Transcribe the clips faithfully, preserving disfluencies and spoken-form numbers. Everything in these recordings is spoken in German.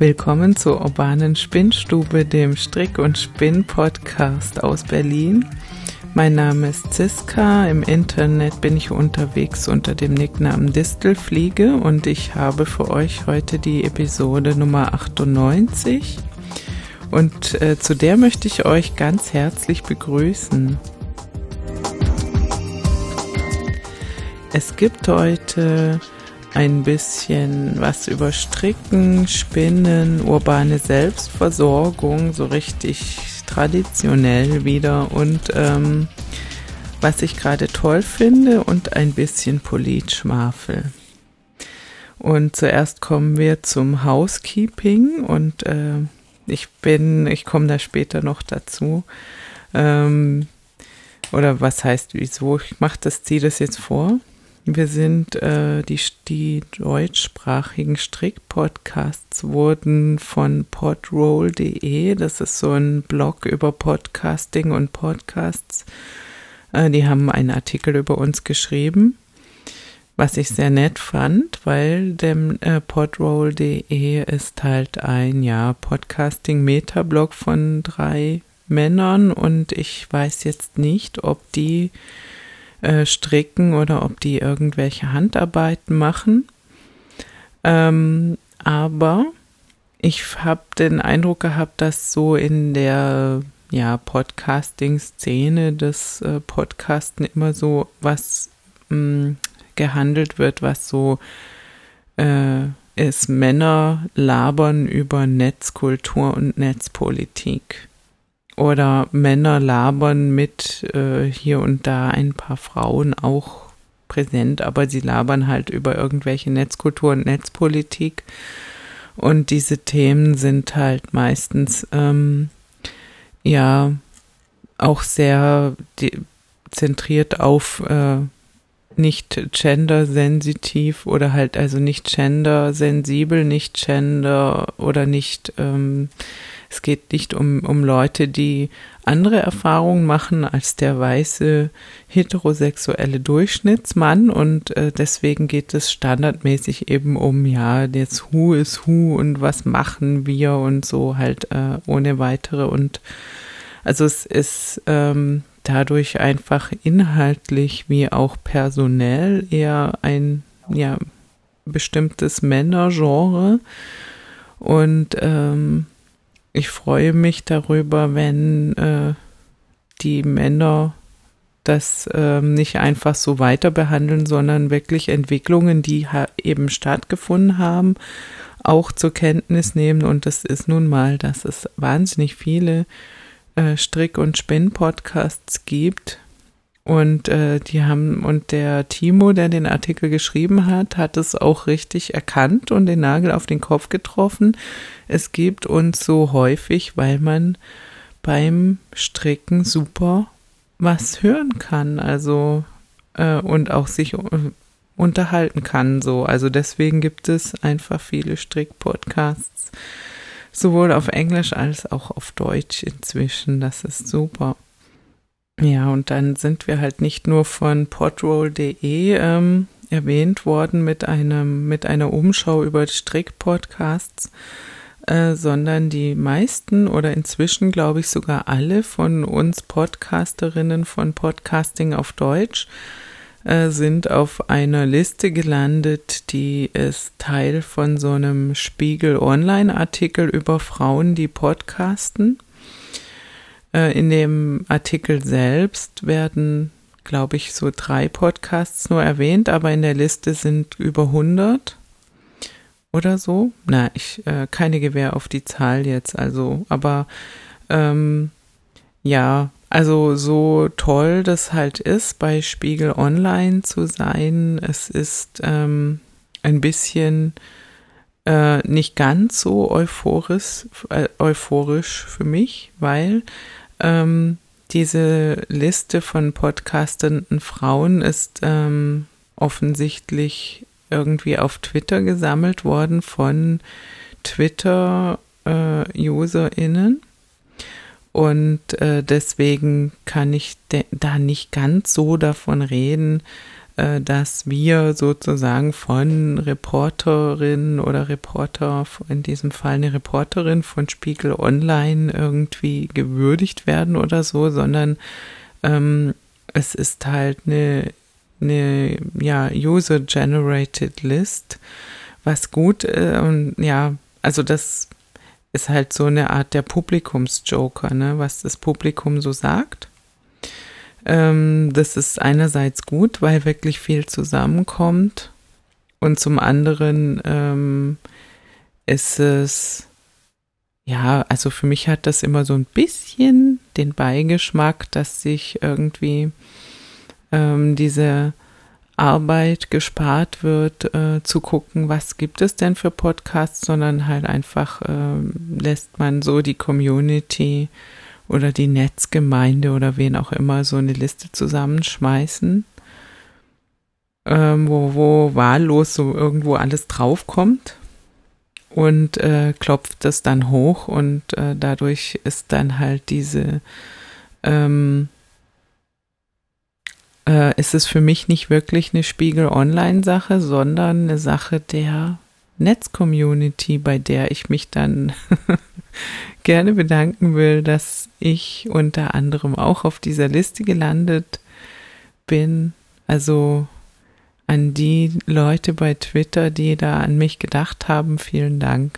Willkommen zur urbanen Spinnstube, dem Strick- und Spinn-Podcast aus Berlin. Mein Name ist Ziska, im Internet bin ich unterwegs unter dem Nicknamen Distelfliege und ich habe für euch heute die Episode Nummer achtundneunzig und äh, zu der möchte ich euch ganz herzlich begrüßen. Es gibt heute ein bisschen was über Stricken, Spinnen, urbane Selbstversorgung, so richtig traditionell wieder und ähm, was ich gerade toll finde und ein bisschen Politschwafel. Und zuerst kommen wir zum Housekeeping und äh, ich bin, ich komme da später noch dazu. Ähm, oder was heißt wieso? Ich mache das, ziehe das jetzt vor. Wir sind, äh, die, die deutschsprachigen Strick-Podcasts wurden von podroll punkt de, das ist so ein Blog über Podcasting und Podcasts, äh, die haben einen Artikel über uns geschrieben, was ich sehr nett fand, weil dem äh, podroll punkt de ist halt ein, ja, Podcasting-Metablog von drei Männern und ich weiß jetzt nicht, ob die stricken oder ob die irgendwelche Handarbeiten machen. Ähm, aber ich habe den Eindruck gehabt, dass so in der ja, Podcasting-Szene das äh, Podcasten immer so was mh, gehandelt wird, was so äh, ist, Männer labern über Netzkultur und Netzpolitik. Oder Männer labern mit äh, hier und da ein paar Frauen auch präsent, aber sie labern halt über irgendwelche Netzkultur und Netzpolitik. Und diese Themen sind halt meistens ähm, ja auch sehr die, zentriert auf äh, nicht gendersensitiv oder halt also nicht gendersensibel, nicht gender oder nicht ähm, es geht nicht um, um Leute, die andere Erfahrungen machen als der weiße heterosexuelle Durchschnittsmann und äh, deswegen geht es standardmäßig eben um, ja, jetzt Who is Who und was machen wir und so halt äh, ohne weitere und also es ist ähm, dadurch einfach inhaltlich wie auch personell eher ein, ja, bestimmtes Männergenre und ähm, ich freue mich darüber, wenn äh, die Männer das äh, nicht einfach so weiter behandeln, sondern wirklich Entwicklungen, die ha- eben stattgefunden haben, auch zur Kenntnis nehmen. Und das ist nun mal, dass es wahnsinnig viele äh, Strick- und Spinn-Podcasts gibt. Und äh, die haben, und der Timo, der den Artikel geschrieben hat, hat es auch richtig erkannt und den Nagel auf den Kopf getroffen. Es gibt uns so häufig, weil man beim Stricken super was hören kann, also äh, und auch sich uh, unterhalten kann, so. Also deswegen gibt es einfach viele Strick-Podcasts, sowohl auf Englisch als auch auf Deutsch inzwischen. Das ist super. Ja, und dann sind wir halt nicht nur von podroll punkt de ähm, erwähnt worden mit einem mit einer Umschau über Strick-Podcasts, äh, sondern die meisten oder inzwischen glaube ich sogar alle von uns Podcasterinnen von Podcasting auf Deutsch äh, sind auf einer Liste gelandet, die ist Teil von so einem Spiegel-Online-Artikel über Frauen, die podcasten. In dem Artikel selbst werden, glaube ich, so drei Podcasts nur erwähnt, aber in der Liste sind über hundert oder so. Na, ich, äh, keine Gewähr auf die Zahl jetzt, also, aber ähm, ja, also so toll das halt ist, bei Spiegel Online zu sein, es ist ähm, ein bisschen äh, nicht ganz so euphorisch, äh, euphorisch für mich, weil Ähm, diese Liste von podcastenden Frauen ist ähm, offensichtlich irgendwie auf Twitter gesammelt worden von Twitter-UserInnen äh, und äh, deswegen kann ich de- da nicht ganz so davon reden, äh, dass wir sozusagen von Reporterin oder Reporter, in diesem Fall eine Reporterin von Spiegel Online irgendwie gewürdigt werden oder so, sondern ähm, es ist halt eine, eine ja, User-Generated List, was gut, äh, und ja, also das ist halt so eine Art der Publikumsjoker, ne, was das Publikum so sagt. Ähm, das ist einerseits gut, weil wirklich viel zusammenkommt, und zum anderen ähm, ist es, ja, also für mich hat das immer so ein bisschen den Beigeschmack, dass sich irgendwie ähm, diese Arbeit gespart wird, äh, zu gucken, was gibt es denn für Podcasts, sondern halt einfach äh, lässt man so die Community oder die Netzgemeinde oder wen auch immer so eine Liste zusammenschmeißen, ähm, wo, wo wahllos so irgendwo alles draufkommt, und äh, klopft das dann hoch, und äh, dadurch ist dann halt diese ähm, Äh, ist es für mich nicht wirklich eine Spiegel-Online-Sache, sondern eine Sache der Netz-Community, bei der ich mich dann gerne bedanken will, dass ich unter anderem auch auf dieser Liste gelandet bin. Also an die Leute bei Twitter, die da an mich gedacht haben, vielen Dank.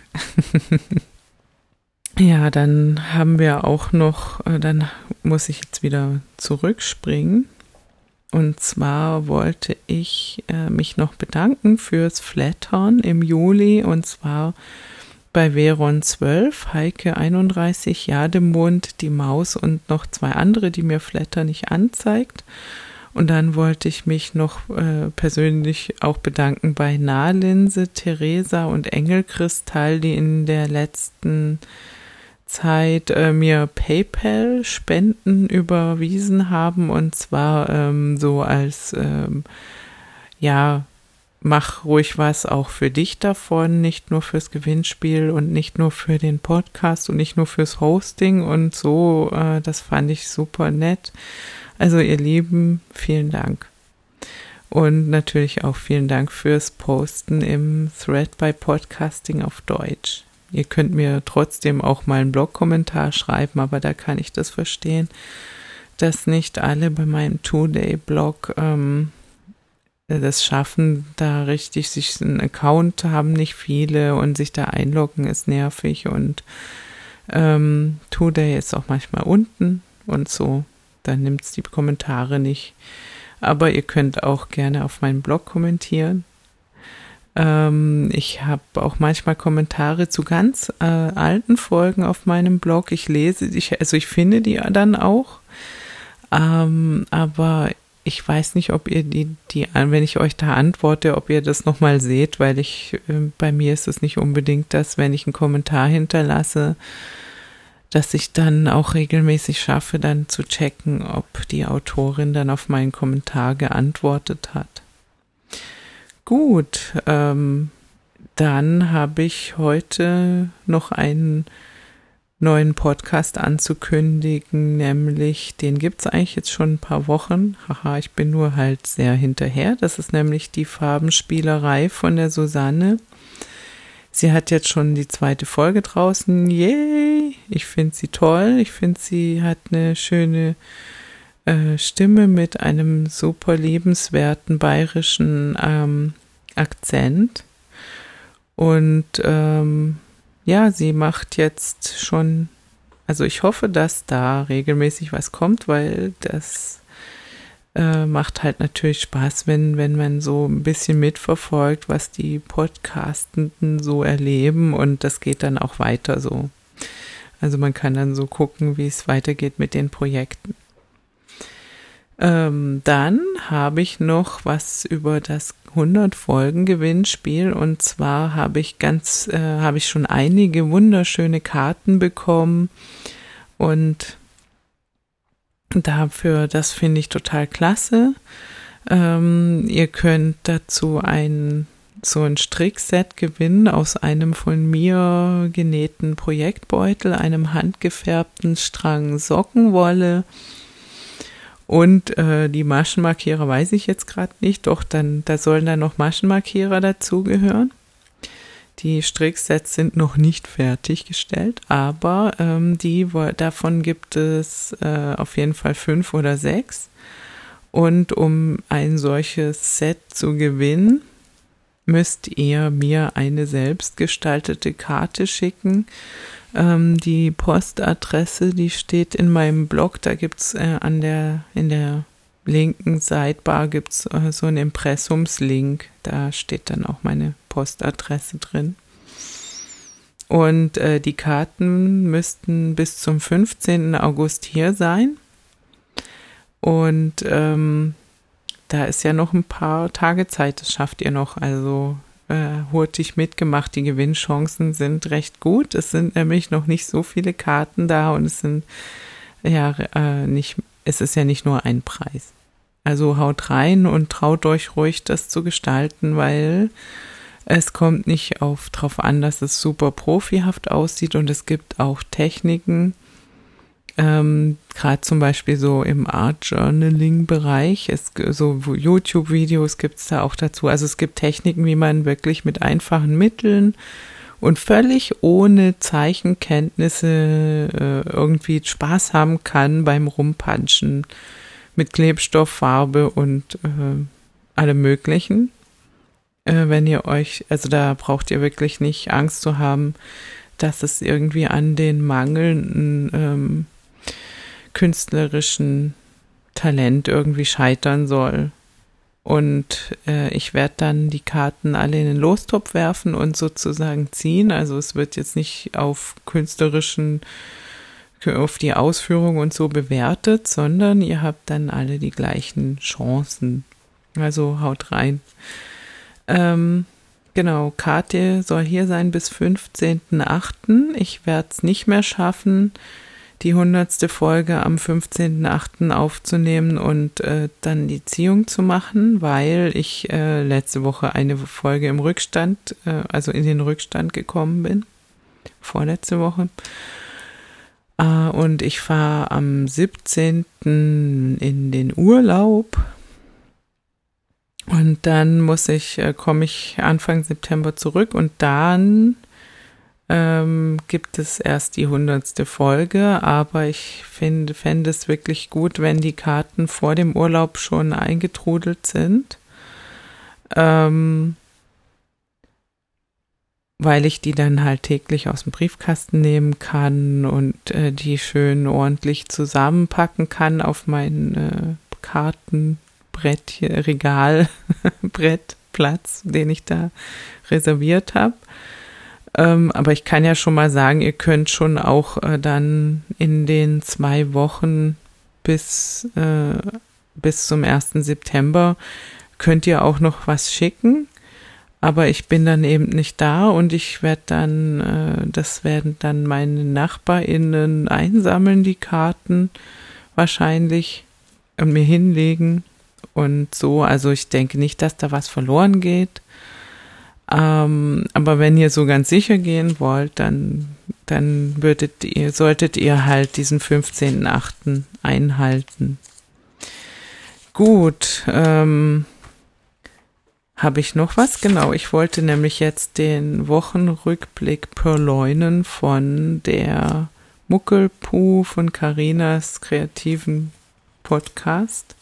Ja, dann haben wir auch noch, dann muss ich jetzt wieder zurückspringen. Und zwar wollte ich äh, mich noch bedanken fürs Flattern im Juli, und zwar bei Veron zwölf, Heike einunddreißig, Jademund, die Maus und noch zwei andere, die mir Flatter nicht anzeigt. Und dann wollte ich mich noch äh, persönlich auch bedanken bei Nahlinse, Theresa und Engelkristall, die in der letzten Zeit äh, mir PayPal-Spenden überwiesen haben, und zwar ähm, so als, ähm, ja, mach ruhig was auch für dich davon, nicht nur fürs Gewinnspiel und nicht nur für den Podcast und nicht nur fürs Hosting und so, äh, das fand ich super nett. Also ihr Lieben, vielen Dank. Und natürlich auch vielen Dank fürs Posten im Thread bei Podcasting auf Deutsch. Ihr könnt mir trotzdem auch mal einen Blog-Kommentar schreiben, aber da kann ich das verstehen, dass nicht alle bei meinem Two-Day-Blog ähm, das schaffen, da richtig sich einen Account haben, nicht viele, und sich da einloggen ist nervig, und ähm, Two-Day ist auch manchmal unten und so, dann nimmt es die Kommentare nicht. Aber ihr könnt auch gerne auf meinem Blog kommentieren. Ähm, ich habe auch manchmal Kommentare zu ganz äh, alten Folgen auf meinem Blog. Ich lese, ich, also ich finde die dann auch. Ähm, aber ich weiß nicht, ob ihr die, die, wenn ich euch da antworte, ob ihr das nochmal seht, weil ich, äh, bei mir ist es nicht unbedingt das, wenn ich einen Kommentar hinterlasse, dass ich dann auch regelmäßig schaffe, dann zu checken, ob die Autorin dann auf meinen Kommentar geantwortet hat. Gut, ähm, dann habe ich heute noch einen neuen Podcast anzukündigen, nämlich, den gibt's eigentlich jetzt schon ein paar Wochen. Haha, ich bin nur halt sehr hinterher. Das ist nämlich die Farbenspielerei von der Susanne. Sie hat jetzt schon die zweite Folge draußen. Yay! Ich finde sie toll. Ich finde, sie hat eine schöne äh, Stimme mit einem super liebenswerten bayerischen ähm, Akzent. Und ähm, ja, sie macht jetzt schon, also ich hoffe, dass da regelmäßig was kommt, weil das äh, macht halt natürlich Spaß, wenn, wenn man so ein bisschen mitverfolgt, was die Podcastenden so erleben, und das geht dann auch weiter so. Also man kann dann so gucken, wie es weitergeht mit den Projekten. Ähm, dann habe ich noch was über das hundert-Folgen-Gewinnspiel, und zwar habe ich ganz, äh, habe ich schon einige wunderschöne Karten bekommen, und dafür, das finde ich total klasse. Ähm, ihr könnt dazu ein so ein Strickset gewinnen aus einem von mir genähten Projektbeutel, einem handgefärbten Strang Sockenwolle Und äh, die Maschenmarkierer weiß ich jetzt gerade nicht, doch dann da sollen dann noch Maschenmarkierer dazugehören. Die Stricksets sind noch nicht fertiggestellt, aber ähm, die davon gibt es äh, auf jeden Fall fünf oder sechs. Und um ein solches Set zu gewinnen, müsst ihr mir eine selbstgestaltete Karte schicken. Ähm, die Postadresse, die steht in meinem Blog, da gibt's äh, an der, in der linken Sidebar gibt's äh, so einen Impressumslink, da steht dann auch meine Postadresse drin. Und äh, die Karten müssten bis zum fünfzehnten August hier sein. Und ähm, da ist ja noch ein paar Tage Zeit, das schafft ihr noch, also äh, hurtig mitgemacht, die Gewinnchancen sind recht gut. Es sind nämlich noch nicht so viele Karten da und es sind ja äh, nicht, es ist ja nicht nur ein Preis. Also haut rein und traut euch ruhig, das zu gestalten, weil es kommt nicht auf drauf an, dass es super profihaft aussieht und es gibt auch Techniken, ähm, gerade zum Beispiel so im Art-Journaling-Bereich, es, so YouTube-Videos gibt es da auch dazu. Also es gibt Techniken, wie man wirklich mit einfachen Mitteln und völlig ohne Zeichenkenntnisse äh, irgendwie Spaß haben kann beim Rumpanschen mit Klebstoff, Farbe und äh, allem Möglichen. Äh, wenn ihr euch, also da braucht ihr wirklich nicht Angst zu haben, dass es irgendwie an den mangelnden ähm, künstlerischen Talent irgendwie scheitern soll. Und äh, ich werde dann die Karten alle in den Lostopf werfen und sozusagen ziehen. Also es wird jetzt nicht auf künstlerischen, auf die Ausführung und so bewertet, sondern ihr habt dann alle die gleichen Chancen. Also haut rein. Ähm, genau, Karte soll hier sein bis fünfzehnten achten Ich werde es nicht mehr schaffen, die hundertste Folge am fünfzehnten achten aufzunehmen und äh, dann die Ziehung zu machen, weil ich äh, letzte Woche eine Folge im Rückstand, äh, also in den Rückstand gekommen bin. Vorletzte Woche. Äh, und ich fahre am siebzehnten in den Urlaub. Und dann muss ich, äh, komme ich Anfang September zurück und dann ähm, gibt es erst die hundertste Folge, aber ich finde, fände es wirklich gut, wenn die Karten vor dem Urlaub schon eingetrudelt sind, ähm, weil ich die dann halt täglich aus dem Briefkasten nehmen kann und äh, die schön ordentlich zusammenpacken kann auf mein äh, Kartenbrett, hier, Regal, Brettplatz, den ich da reserviert habe. Ähm, aber ich kann ja schon mal sagen, ihr könnt schon auch äh, dann in den zwei Wochen bis, äh, bis zum ersten September könnt ihr auch noch was schicken. Aber ich bin dann eben nicht da und ich werde dann, äh, das werden dann meine NachbarInnen einsammeln, die Karten wahrscheinlich und mir hinlegen und so. Also ich denke nicht, dass da was verloren geht. Ähm, aber wenn ihr so ganz sicher gehen wollt, dann, dann würdet ihr, solltet ihr halt diesen fünfzehnten achten einhalten. Gut, ähm, habe ich noch was? Genau, ich wollte nämlich jetzt den Wochenrückblick purloinen von der Muckelpuh von Carinas kreativen Podcast.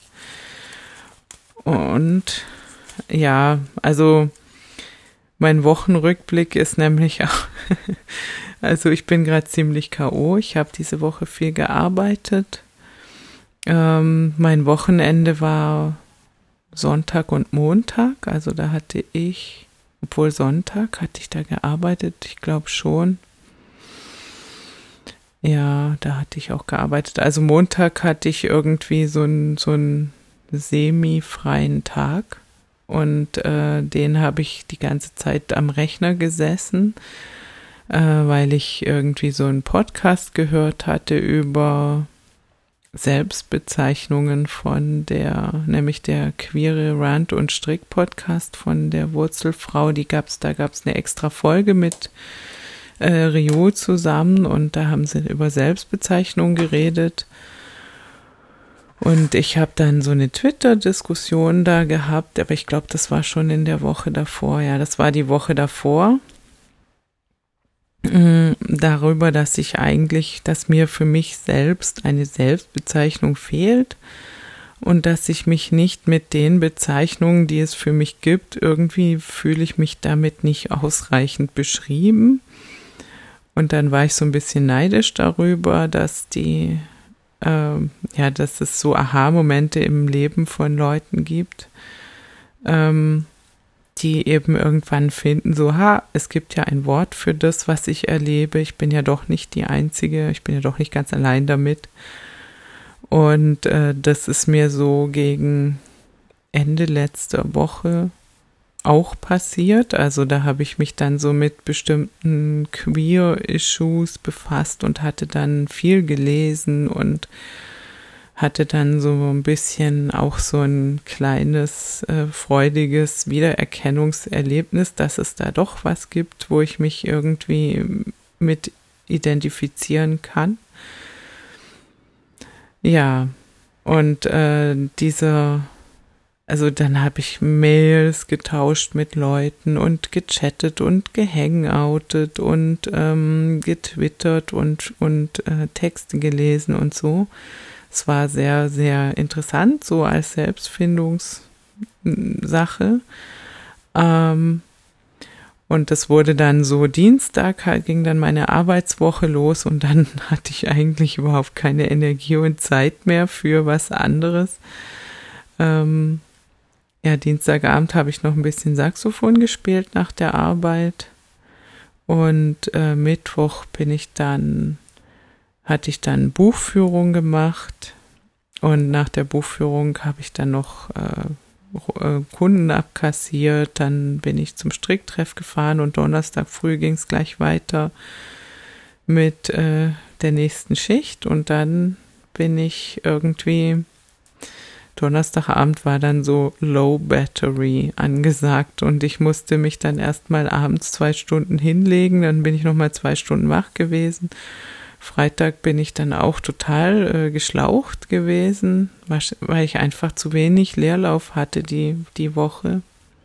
Und ja, also mein Wochenrückblick ist nämlich auch, also ich bin gerade ziemlich K O. Ich habe diese Woche viel gearbeitet. Ähm, mein Wochenende war Sonntag und Montag. Also da hatte ich, obwohl Sonntag hatte ich da gearbeitet, ich glaube schon. Ja, da hatte ich auch gearbeitet. Also Montag hatte ich irgendwie so einen so einen semi-freien Tag. Und äh, den habe ich die ganze Zeit am Rechner gesessen, äh, weil ich irgendwie so einen Podcast gehört hatte über Selbstbezeichnungen von der, nämlich der queere Rant- und Strick-Podcast von der Wurzelfrau. Die gab's, da gab's eine extra Folge mit äh, Rio zusammen und da haben sie über Selbstbezeichnungen geredet. Und ich habe dann so eine Twitter-Diskussion da gehabt, aber ich glaube, das war schon in der Woche davor. Ja, das war die Woche davor. Darüber, dass ich eigentlich, dass mir für mich selbst eine Selbstbezeichnung fehlt und dass ich mich nicht mit den Bezeichnungen, die es für mich gibt, irgendwie fühle ich mich damit nicht ausreichend beschrieben. Und dann war ich so ein bisschen neidisch darüber, dass die, äh, ja, dass es so Aha-Momente im Leben von Leuten gibt, ähm, die eben irgendwann finden, so, ha, es gibt ja ein Wort für das, was ich erlebe. Ich bin ja doch nicht die Einzige, ich bin ja doch nicht ganz allein damit. Und äh, das ist mir so gegen Ende letzter Woche auch passiert. Also da habe ich mich dann so mit bestimmten Queer-Issues befasst und hatte dann viel gelesen und hatte dann so ein bisschen auch so ein kleines, äh, freudiges Wiedererkennungserlebnis, dass es da doch was gibt, wo ich mich irgendwie mit identifizieren kann. Ja, und äh, dieser, also dann habe ich Mails getauscht mit Leuten und gechattet und gehangoutet und ähm, getwittert und, und äh, Texte gelesen und so. Es war sehr, sehr interessant, so als Selbstfindungssache. Ähm, und das wurde dann so Dienstag, halt ging dann meine Arbeitswoche los und dann hatte ich eigentlich überhaupt keine Energie und Zeit mehr für was anderes. Ähm, ja, Dienstagabend habe ich noch ein bisschen Saxophon gespielt nach der Arbeit und äh, Mittwoch bin ich dann hatte ich dann Buchführung gemacht und nach der Buchführung habe ich dann noch äh, Kunden abkassiert, dann bin ich zum Stricktreff gefahren und Donnerstag früh ging es gleich weiter mit äh, der nächsten Schicht und dann bin ich irgendwie, Donnerstagabend war dann so Low Battery angesagt und ich musste mich dann erstmal abends zwei Stunden hinlegen, dann bin ich nochmal zwei Stunden wach gewesen. Freitag bin ich dann auch total äh, geschlaucht gewesen, weil ich einfach zu wenig Leerlauf hatte die, die Woche.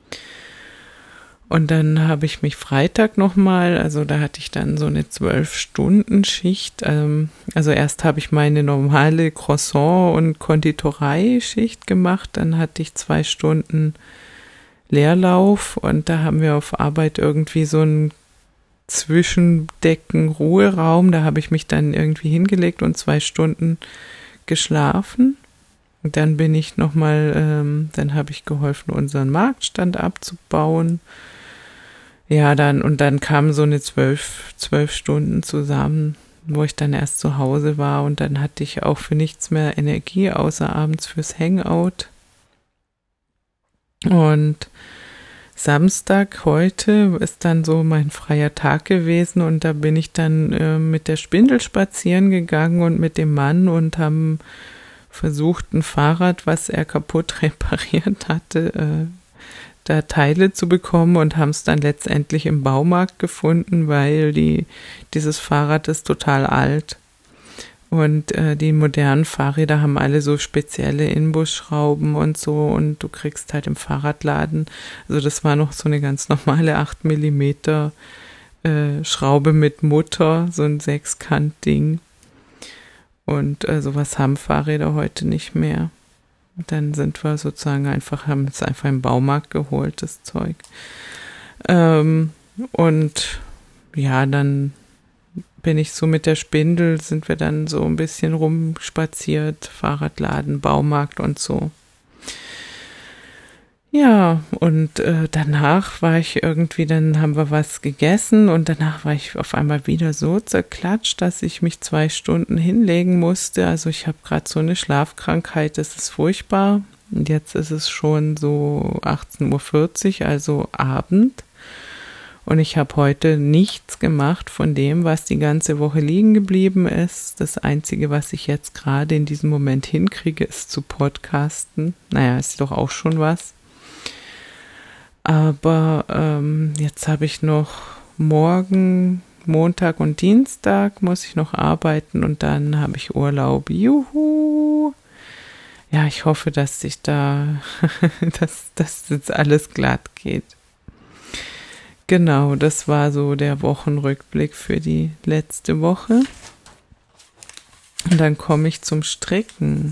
Und dann habe ich mich Freitag nochmal, also da hatte ich dann so eine zwölf-Stunden-Schicht. Ähm, also erst habe ich meine normale Croissant- und Konditorei-Schicht gemacht, dann hatte ich zwei Stunden Leerlauf und da haben wir auf Arbeit irgendwie so ein Zwischendecken Ruheraum, da habe ich mich dann irgendwie hingelegt und zwei Stunden geschlafen. Und dann bin ich nochmal, ähm, dann habe ich geholfen, unseren Marktstand abzubauen. Ja, dann, und dann kamen so eine zwölf, zwölf Stunden zusammen, wo ich dann erst zu Hause war und dann hatte ich auch für nichts mehr Energie, außer abends fürs Hangout. Und Samstag heute ist dann so mein freier Tag gewesen und da bin ich dann äh, mit der Spindel spazieren gegangen und mit dem Mann und haben versucht, ein Fahrrad, was er kaputt repariert hatte, äh, da Teile zu bekommen und haben es dann letztendlich im Baumarkt gefunden, weil die dieses Fahrrad ist total alt. Und äh, die modernen Fahrräder haben alle so spezielle Inbusschrauben und so und du kriegst halt im Fahrradladen, also das war noch so eine ganz normale acht Millimeter äh, Schraube mit Mutter, so ein Sechskant-Ding. Und äh, sowas haben Fahrräder heute nicht mehr. Und dann sind wir sozusagen einfach, haben es einfach im Baumarkt geholt, das Zeug. Ähm, und ja, dann bin ich so mit der Spindel, sind wir dann so ein bisschen rumspaziert, Fahrradladen, Baumarkt und so. Ja, und äh, danach war ich irgendwie, dann haben wir was gegessen und danach war ich auf einmal wieder so zerklatscht, dass ich mich zwei Stunden hinlegen musste. Also ich habe gerade so eine Schlafkrankheit, das ist furchtbar. Und jetzt ist es schon so achtzehn Uhr vierzig, also Abend. Und ich habe heute nichts gemacht von dem, was die ganze Woche liegen geblieben ist. Das Einzige, was ich jetzt gerade in diesem Moment hinkriege, ist zu podcasten. Naja, ist doch auch schon was. Aber ähm, jetzt habe ich noch morgen, Montag und Dienstag muss ich noch arbeiten und dann habe ich Urlaub. Juhu! ja, ich hoffe, dass sich da, dass das jetzt alles glatt geht. Genau, das war so der Wochenrückblick für die letzte Woche. Und dann komme ich zum Stricken.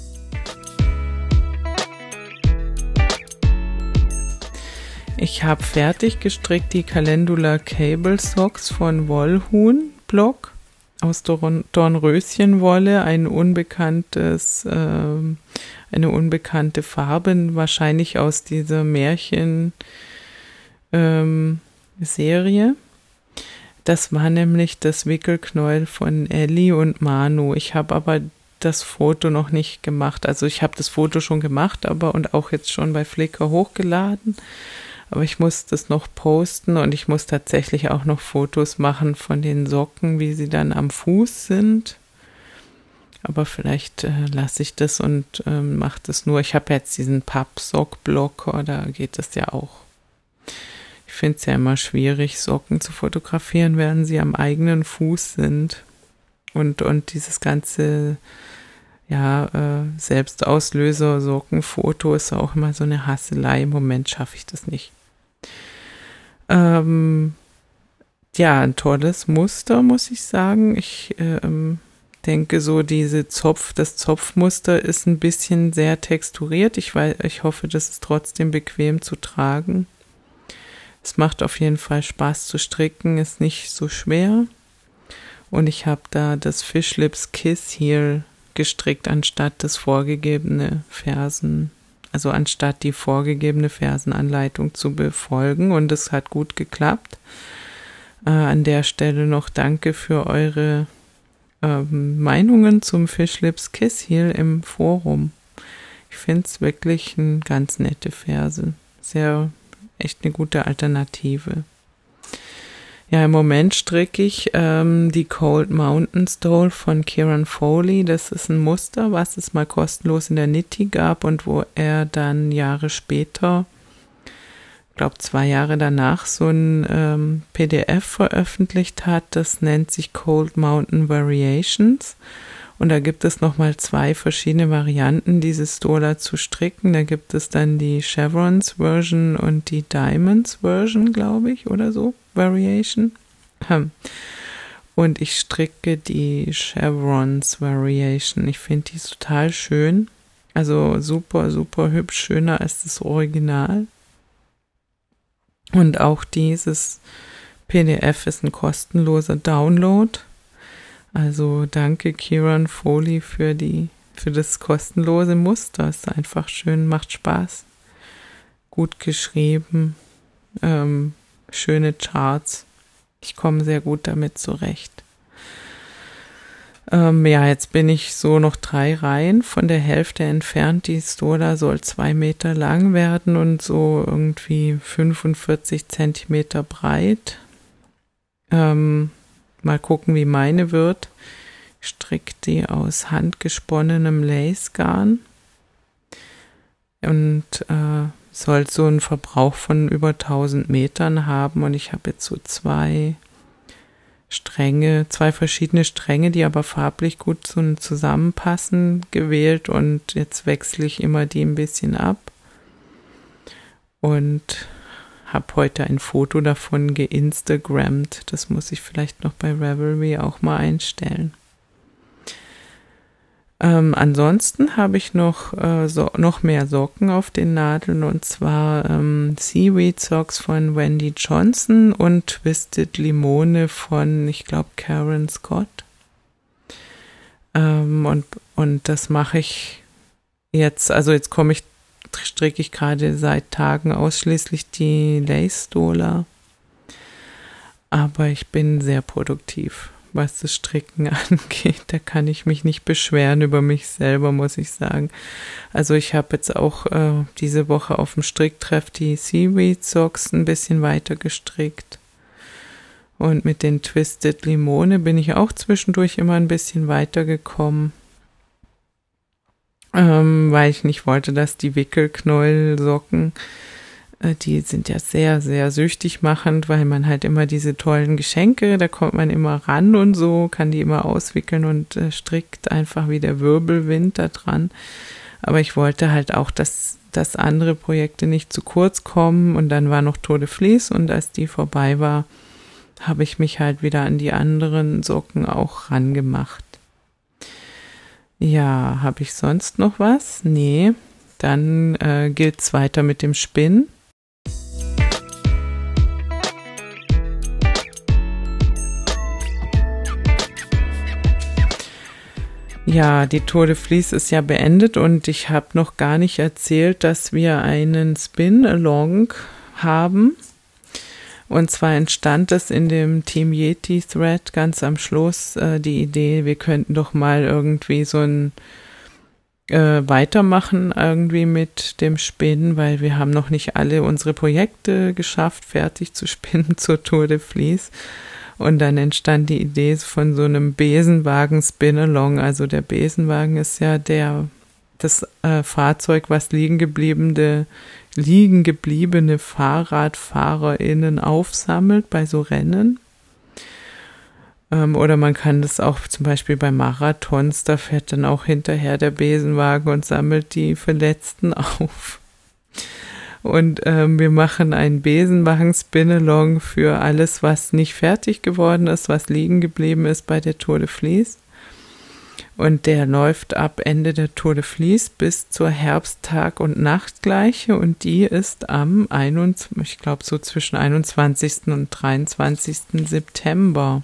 Ich habe fertig gestrickt die Calendula Cable Socks von Wollhuhn Block aus Dorn Dornröschenwolle, ein unbekanntes, äh, eine unbekannte Farbe, wahrscheinlich aus dieser Märchen ähm, Serie. Das war nämlich das Wickelknäuel von Ellie und Manu. Ich habe aber das Foto noch nicht gemacht. Also ich habe das Foto schon gemacht, aber und auch jetzt schon bei Flickr hochgeladen. Aber ich muss das noch posten und ich muss tatsächlich auch noch Fotos machen von den Socken, wie sie dann am Fuß sind. Aber vielleicht äh, lasse ich das und äh, mache das nur. Ich habe jetzt diesen Pappsockblocker, da geht das ja auch. Ich finde es ja immer schwierig, Socken zu fotografieren, während sie am eigenen Fuß sind. Und, und dieses ganze ja, äh, Selbstauslöser-Sockenfoto ist auch immer so eine Hasselei. Im Moment schaffe ich das nicht. Ähm, ja, ein tolles Muster, muss ich sagen. Ich ähm, denke so, diese Zopf, das Zopfmuster ist ein bisschen sehr texturiert. Ich weiß, ich hoffe, das ist trotzdem bequem zu tragen. Es macht auf jeden Fall Spaß zu stricken, ist nicht so schwer. Und ich habe da das Fish Lips Kiss Heel gestrickt, anstatt das vorgegebene Fersen, also anstatt die vorgegebene Fersenanleitung zu befolgen. Und es hat gut geklappt. Äh, an der Stelle noch danke für eure ähm, Meinungen zum Fish Lips Kiss Heel im Forum. Ich finde es wirklich eine ganz nette Ferse. Sehr echt eine gute Alternative. Ja, im Moment stricke ich ähm, die Cold Mountain Stole von Kieran Foley. Das ist ein Muster, was es mal kostenlos in der Nitty gab und wo er dann Jahre später, ich glaube zwei Jahre danach, so ein ähm, P D F veröffentlicht hat. Das nennt sich Cold Mountain Variations. Und da gibt es nochmal zwei verschiedene Varianten, dieses Stola zu stricken. Da gibt es dann die Chevrons Version und die Diamonds Version, glaube ich, oder so, Variation. Und ich stricke die Chevrons Variation. Ich finde die total schön. Also super, super hübsch, schöner als das Original. Und auch dieses P D F ist ein kostenloser Download. Also danke Kieran Foley für die für das kostenlose Muster. Ist einfach schön, macht Spaß. Gut geschrieben, ähm, schöne Charts. Ich komme sehr gut damit zurecht. Ähm, ja, jetzt bin ich so noch drei Reihen von der Hälfte entfernt. Die Stola soll zwei Meter lang werden und so irgendwie fünfundvierzig Zentimeter breit. Ähm, Mal gucken, wie meine wird. Ich stricke die aus handgesponnenem Lace-Garn und äh, soll so einen Verbrauch von über tausend Metern haben. Und ich habe jetzt so zwei Stränge, zwei verschiedene Stränge, die aber farblich gut so zusammenpassen, gewählt. Und jetzt wechsle ich immer die ein bisschen ab. Und habe heute ein Foto davon geinstagrammt. Das muss ich vielleicht noch bei Ravelry auch mal einstellen. Ähm, ansonsten habe ich noch, äh, so, noch mehr Socken auf den Nadeln und zwar ähm, Seaweed Socks von Wendy Johnson und Twisted Limone von, ich glaube, Karen Scott. Ähm, und, und das mache ich jetzt, also jetzt komme ich stricke ich gerade seit Tagen ausschließlich die Lace Stola. Aber ich bin sehr produktiv, was das Stricken angeht. Da kann ich mich nicht beschweren über mich selber, muss ich sagen. Also ich habe jetzt auch äh, diese Woche auf dem Stricktreff die Seaweed Socks ein bisschen weiter gestrickt. Und mit den Twisted Limone bin ich auch zwischendurch immer ein bisschen weitergekommen. Ähm, weil ich nicht wollte, dass die Wickelknäuelsocken, äh, die sind ja sehr, sehr süchtig machend, weil man halt immer diese tollen Geschenke, da kommt man immer ran und so, kann die immer auswickeln und äh, strickt einfach wie der Wirbelwind da dran. Aber ich wollte halt auch, dass, dass andere Projekte nicht zu kurz kommen. Und dann war noch Tour de Vlies und als die vorbei war, habe ich mich halt wieder an die anderen Socken auch rangemacht. Ja, habe ich sonst noch was? Nee, dann äh, geht's weiter mit dem Spinnen. Ja, die Tour de Vlies ist ja beendet und ich habe noch gar nicht erzählt, dass wir einen Spin-Along haben. Und zwar entstand es in dem Team Yeti-Thread ganz am Schluss äh, die Idee, wir könnten doch mal irgendwie so ein äh, weitermachen irgendwie mit dem Spinnen, weil wir haben noch nicht alle unsere Projekte geschafft, fertig zu spinnen zur Tour de Vlies. Und dann entstand die Idee von so einem Besenwagen-Spin-Along. Also der Besenwagen ist ja der das äh, Fahrzeug, was liegen gebliebene, liegen gebliebene FahrradfahrerInnen aufsammelt bei so Rennen. Ähm, oder man kann das auch zum Beispiel bei Marathons, da fährt dann auch hinterher der Besenwagen und sammelt die Verletzten auf. Und ähm, wir machen einen Besenwagen-Spin-Along für alles, was nicht fertig geworden ist, was liegen geblieben ist bei der Tour de Vlies. Und der läuft ab Ende der Tour de Vlies bis zur Herbsttag- und Nachtgleiche und die ist am einundzwanzigsten ich glaube so zwischen einundzwanzigsten und dreiundzwanzigsten September.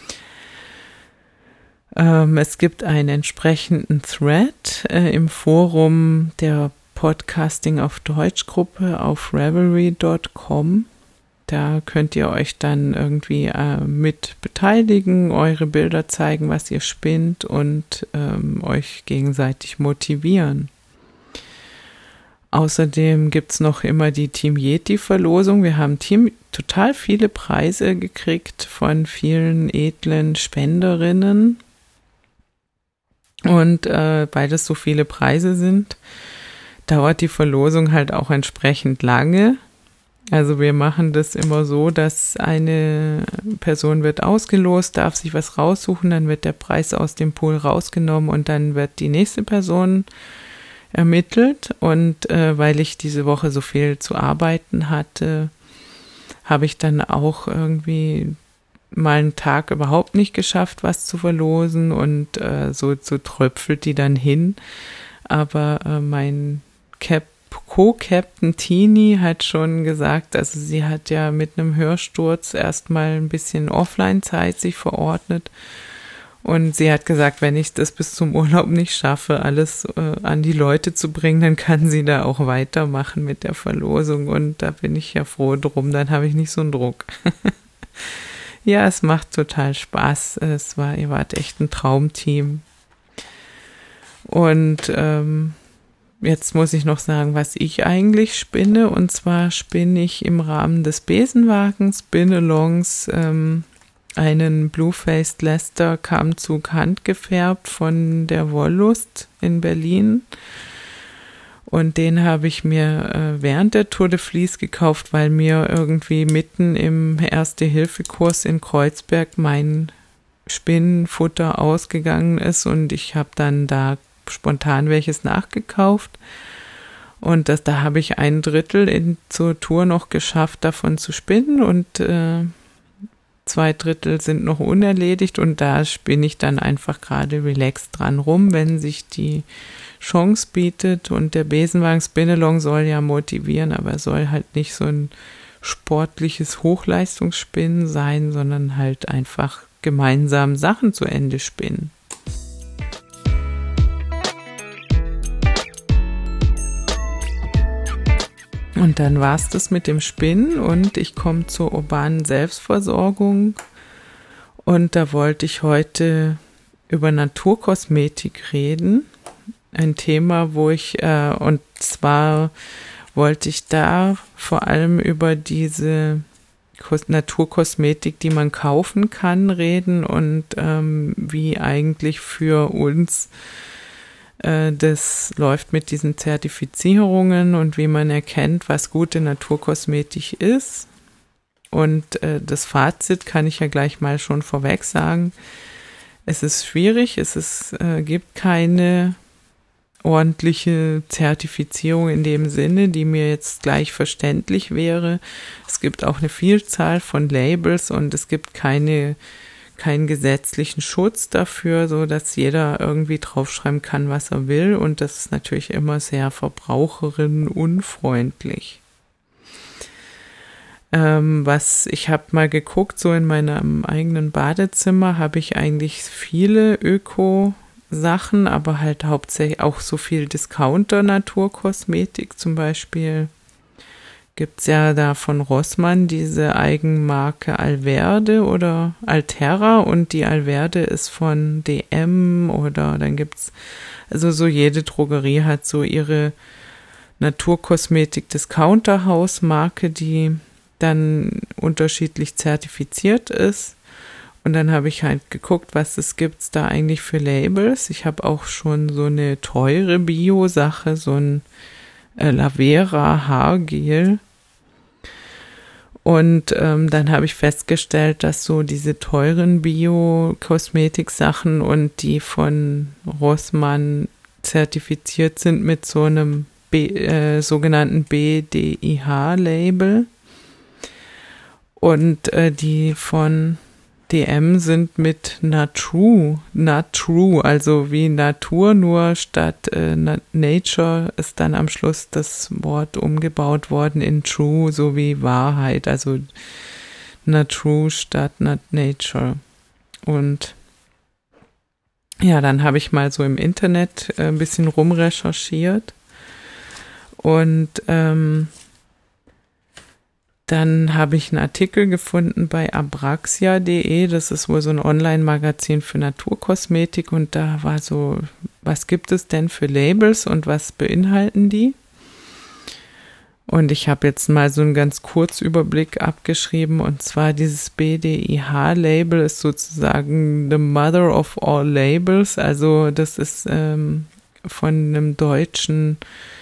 Ähm, es gibt einen entsprechenden Thread äh, im Forum der Podcasting auf Deutsch Gruppe auf revelry Punkt com. Da könnt ihr euch dann irgendwie äh, mit beteiligen, eure Bilder zeigen, was ihr spinnt und ähm, euch gegenseitig motivieren. Außerdem gibt's noch immer die Team Yeti-Verlosung. Wir haben Team total viele Preise gekriegt von vielen edlen Spenderinnen. Und äh, weil das so viele Preise sind, dauert die Verlosung halt auch entsprechend lange. Also wir machen das immer so, dass eine Person wird ausgelost, darf sich was raussuchen, dann wird der Preis aus dem Pool rausgenommen und dann wird die nächste Person ermittelt. Und äh, weil ich diese Woche so viel zu arbeiten hatte, habe ich dann auch irgendwie mal einen Tag überhaupt nicht geschafft, was zu verlosen und äh, so, so tröpfelt die dann hin. Aber äh, mein Cap Co-Captain Tini hat schon gesagt, also sie hat ja mit einem Hörsturz erstmal ein bisschen Offline-Zeit sich verordnet und sie hat gesagt, wenn ich das bis zum Urlaub nicht schaffe, alles äh, an die Leute zu bringen, dann kann sie da auch weitermachen mit der Verlosung und da bin ich ja froh drum, dann habe ich nicht so einen Druck. Ja, es macht total Spaß, es war, ihr wart echt ein Traumteam und ähm, jetzt muss ich noch sagen, was ich eigentlich spinne. Und zwar spinne ich im Rahmen des Besenwagens, Spin-Alongs, ähm, einen Blue-Faced Leicester Kammzug handgefärbt von der Wollust in Berlin. Und den habe ich mir äh, während der Tour de Vlies gekauft, weil mir irgendwie mitten im Erste-Hilfe-Kurs in Kreuzberg mein Spinnenfutter ausgegangen ist und ich habe dann da spontan welches nachgekauft und das, da habe ich ein Drittel in, zur Tour noch geschafft, davon zu spinnen und äh, zwei Drittel sind noch unerledigt und da spinne ich dann einfach gerade relaxed dran rum, wenn sich die Chance bietet und der Besenwagen Spin-Along soll ja motivieren, aber soll halt nicht so ein sportliches Hochleistungsspinnen sein, sondern halt einfach gemeinsam Sachen zu Ende spinnen. Und dann war es das mit dem Spinnen und ich komme zur urbanen Selbstversorgung und da wollte ich heute über Naturkosmetik reden. Ein Thema, wo ich, äh, und zwar wollte ich da vor allem über diese Kos- Naturkosmetik, die man kaufen kann, reden und ähm, wie eigentlich für uns das läuft mit diesen Zertifizierungen und wie man erkennt, was gute Naturkosmetik ist. Und äh, das Fazit kann ich ja gleich mal schon vorweg sagen. Es ist schwierig, es ist, äh, gibt keine ordentliche Zertifizierung in dem Sinne, die mir jetzt gleich verständlich wäre. Es gibt auch eine Vielzahl von Labels und es gibt keine, keinen gesetzlichen Schutz dafür, so dass jeder irgendwie draufschreiben kann, was er will. Und das ist natürlich immer sehr verbraucherinnenunfreundlich. Ähm, was ich habe mal geguckt, so in meinem eigenen Badezimmer habe ich eigentlich viele Öko-Sachen, aber halt hauptsächlich auch so viel Discounter-Naturkosmetik. Zum Beispiel gibt's ja da von Rossmann diese Eigenmarke Alverde oder Alterra und die Alverde ist von D M oder dann gibt's, also so jede Drogerie hat so ihre Naturkosmetik-Discounter-Hausmarke, die dann unterschiedlich zertifiziert ist. Und dann habe ich halt geguckt, was es gibt's da eigentlich für Labels. Ich habe auch schon so eine teure Bio-Sache, so ein äh, Lavera Haargel. Und ähm, dann habe ich festgestellt, dass so diese teuren Bio-Kosmetik-Sachen und die von Rossmann zertifiziert sind mit so einem B, äh, sogenannten B D I H-Label. Und äh, die von D M sind mit Natrue, Natrue, also wie Natur, nur statt äh, Nature ist dann am Schluss das Wort umgebaut worden in True, so wie Wahrheit, also Natrue statt Not Nature. Und ja, dann habe ich mal so im Internet äh, ein bisschen rumrecherchiert und ähm, dann habe ich einen Artikel gefunden bei abraxia punkt de, das ist wohl so ein Online-Magazin für Naturkosmetik und da war so, was gibt es denn für Labels und was beinhalten die? Und ich habe jetzt mal so einen ganz Kurzüberblick abgeschrieben und zwar dieses B D I H-Label ist sozusagen the mother of all labels, also das ist ähm, von einem deutschen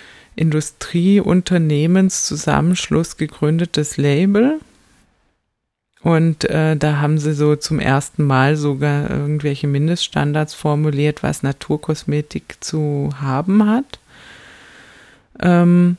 Industrieunternehmenszusammenschluss gegründetes Label und äh, da haben sie so zum ersten Mal sogar irgendwelche Mindeststandards formuliert, was Naturkosmetik zu haben hat. Ähm,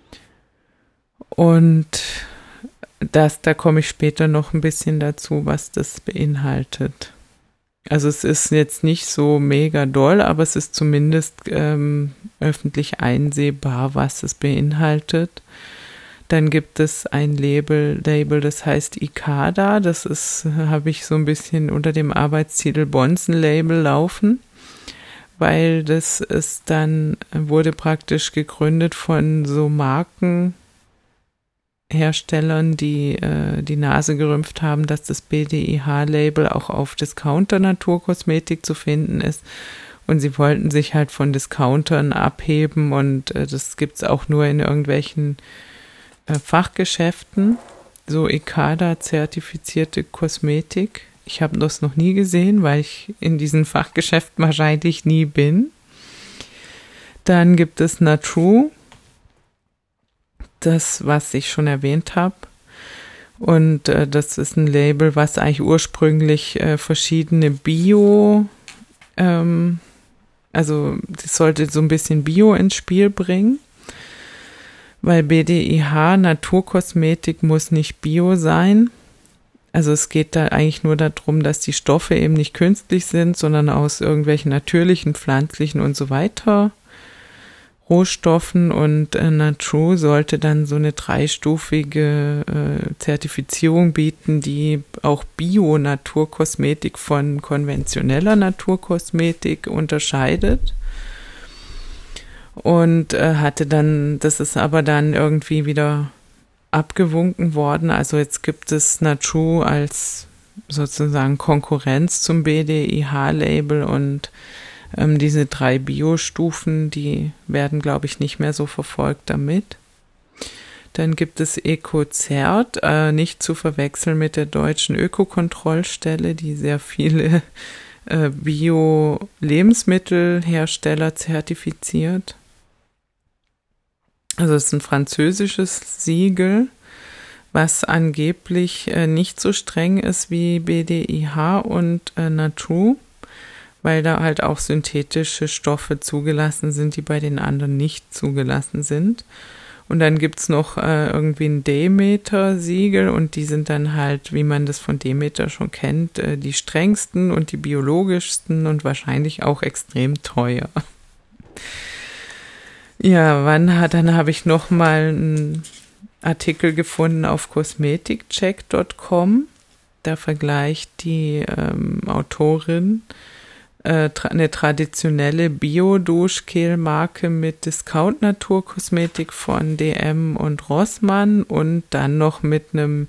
und das, da komme ich später noch ein bisschen dazu, was das beinhaltet. Also es ist jetzt nicht so mega doll, aber es ist zumindest ähm, öffentlich einsehbar, was es beinhaltet. Dann gibt es ein Label, Label, das heißt I C A D A. Das ist, habe ich so ein bisschen unter dem Arbeitstitel Bonzen-Label laufen, weil das ist dann, wurde praktisch gegründet von so Marken, Herstellern, die äh, die Nase gerümpft haben, dass das B D I H-Label auch auf Discounter-Naturkosmetik zu finden ist. Und sie wollten sich halt von Discountern abheben und äh, das gibt's auch nur in irgendwelchen äh, Fachgeschäften, so I C A D A-zertifizierte Kosmetik. Ich habe das noch nie gesehen, weil ich in diesen Fachgeschäften wahrscheinlich nie bin. Dann gibt es Natrue. Das, was ich schon erwähnt habe. Und äh, das ist ein Label, was eigentlich ursprünglich äh, verschiedene Bio, ähm, also das sollte so ein bisschen Bio ins Spiel bringen, weil B D I H, Naturkosmetik, muss nicht Bio sein. Also es geht da eigentlich nur darum, dass die Stoffe eben nicht künstlich sind, sondern aus irgendwelchen natürlichen, pflanzlichen und so weiter Rohstoffen und äh, Natrue sollte dann so eine dreistufige äh, Zertifizierung bieten, die auch Bio-Naturkosmetik von konventioneller Naturkosmetik unterscheidet. Und äh, hatte dann, das ist aber dann irgendwie wieder abgewunken worden. Also jetzt gibt es Natrue als sozusagen Konkurrenz zum B D I H-Label und Ähm, diese drei Bio-Stufen, die werden, glaube ich, nicht mehr so verfolgt damit. Dann gibt es EcoCert, äh, nicht zu verwechseln mit der deutschen Ökokontrollstelle, die sehr viele äh, Bio-Lebensmittelhersteller zertifiziert. Also es ist ein französisches Siegel, was angeblich äh, nicht so streng ist wie B D I H und äh, Natrue, weil da halt auch synthetische Stoffe zugelassen sind, die bei den anderen nicht zugelassen sind. Und dann gibt's noch äh, irgendwie ein Demeter-Siegel und die sind dann halt, wie man das von Demeter schon kennt, äh, die strengsten und die biologischsten und wahrscheinlich auch extrem teuer. Ja, wann hat, dann habe ich noch mal einen Artikel gefunden auf kosmetikcheck Punkt com. Da vergleicht die ähm, Autorin äh, tra- eine traditionelle Bio-Duschgel-Marke mit Discount-Naturkosmetik von D M und Rossmann und dann noch mit einem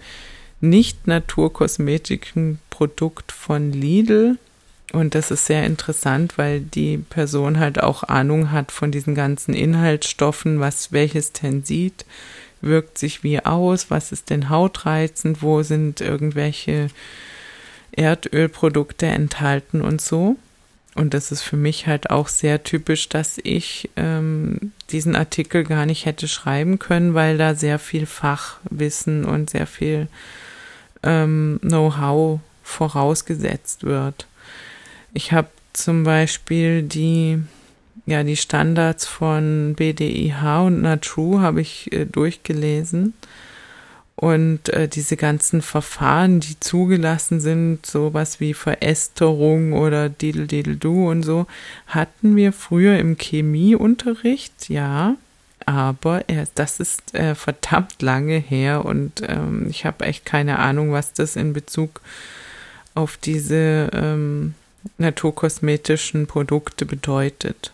nicht-Naturkosmetiken-Produkt von Lidl. Und das ist sehr interessant, weil die Person halt auch Ahnung hat von diesen ganzen Inhaltsstoffen, was welches Tensid wirkt sich wie aus, was ist denn hautreizend, wo sind irgendwelche Erdölprodukte enthalten und so. Und das ist für mich halt auch sehr typisch, dass ich ähm, diesen Artikel gar nicht hätte schreiben können, weil da sehr viel Fachwissen und sehr viel ähm, Know-how vorausgesetzt wird. Ich habe zum Beispiel die, ja, die Standards von B D I H und Natrue habe ich äh, durchgelesen. Und äh, diese ganzen Verfahren, die zugelassen sind, sowas wie Verästerung oder Didel-Didel-Du und so, hatten wir früher im Chemieunterricht, ja, aber erst, das ist äh, verdammt lange her und ähm, ich habe echt keine Ahnung, was das in Bezug auf diese ähm, naturkosmetischen Produkte bedeutet.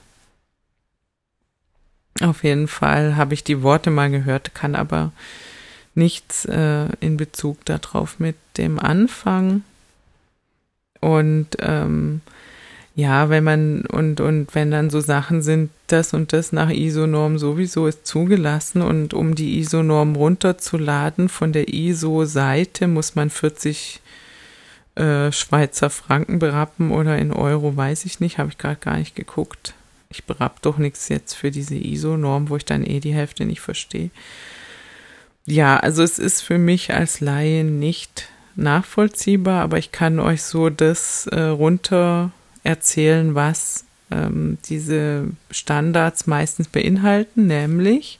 Auf jeden Fall habe ich die Worte mal gehört, kann aber nichts äh, in Bezug darauf mit dem Anfang. Und ähm, ja, wenn man und und wenn dann so Sachen sind, das und das nach I S O-Norm sowieso ist zugelassen und um die I S O-Norm runterzuladen von der I S O-Seite muss man vierzig äh, Schweizer Franken berappen oder in Euro, weiß ich nicht, habe ich gerade gar nicht geguckt. Ich berapp doch nichts jetzt für diese I S O-Norm, wo ich dann eh die Hälfte nicht verstehe. Ja, also es ist für mich als Laie nicht nachvollziehbar, aber ich kann euch so das äh, runter erzählen, was ähm, diese Standards meistens beinhalten, nämlich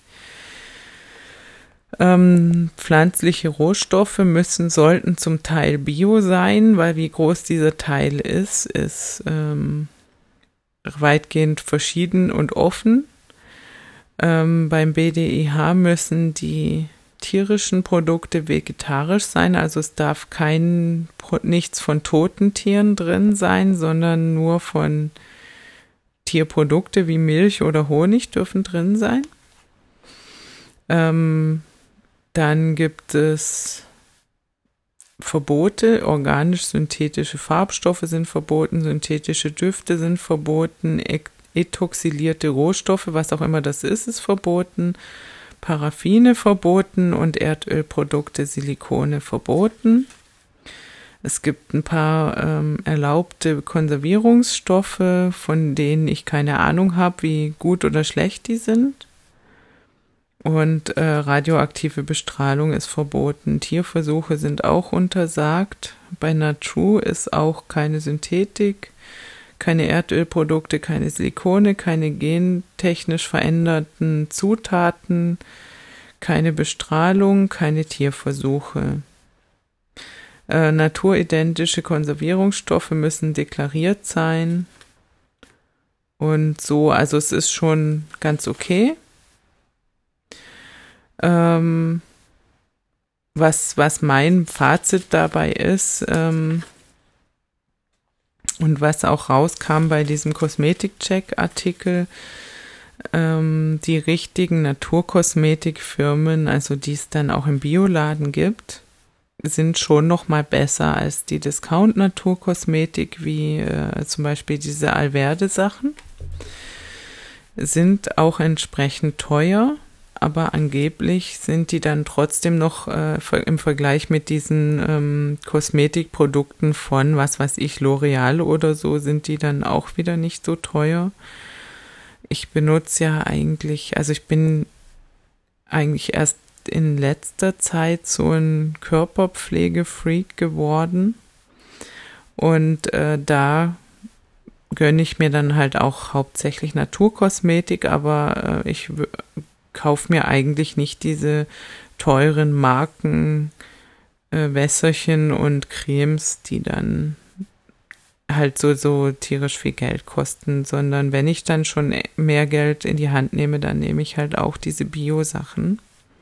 ähm, pflanzliche Rohstoffe müssen, sollten zum Teil bio sein, weil wie groß dieser Teil ist, ist ähm, weitgehend verschieden und offen. Ähm, beim B D I H müssen die tierischen Produkte vegetarisch sein, also es darf kein nichts von toten Tieren drin sein, sondern nur von Tierprodukte wie Milch oder Honig dürfen drin sein. Ähm, dann gibt es Verbote, organisch-synthetische Farbstoffe sind verboten, synthetische Düfte sind verboten, ethoxylierte Rohstoffe, was auch immer das ist, ist verboten. Paraffine verboten und Erdölprodukte, Silikone verboten. Es gibt ein paar ähm, erlaubte Konservierungsstoffe, von denen ich keine Ahnung habe, wie gut oder schlecht die sind. Und äh, radioaktive Bestrahlung ist verboten. Tierversuche sind auch untersagt. Bei Natrue ist auch keine Synthetik, keine Erdölprodukte, keine Silikone, keine gentechnisch veränderten Zutaten, keine Bestrahlung, keine Tierversuche. Äh, naturidentische Konservierungsstoffe müssen deklariert sein und so, also es ist schon ganz okay. Ähm, was, was mein Fazit dabei ist, ähm, und was auch rauskam bei diesem Kosmetikcheck-Artikel, ähm, die richtigen Naturkosmetikfirmen, also die es dann auch im Bioladen gibt, sind schon noch mal besser als die Discount-Naturkosmetik, wie äh, zum Beispiel diese Alverde-Sachen. Sind auch entsprechend teuer, aber angeblich sind die dann trotzdem noch äh, im Vergleich mit diesen ähm, Kosmetikprodukten von, was weiß ich, L'Oreal oder so, sind die dann auch wieder nicht so teuer. Ich benutze ja eigentlich, also ich bin eigentlich erst in letzter Zeit so ein Körperpflegefreak geworden und äh, da gönne ich mir dann halt auch hauptsächlich Naturkosmetik, aber äh, ich kaufe mir eigentlich nicht diese teuren Marken äh, Wässerchen und Cremes, die dann halt so, so tierisch viel Geld kosten, sondern wenn ich dann schon mehr Geld in die Hand nehme, dann nehme ich halt auch diese Bio-Sachen.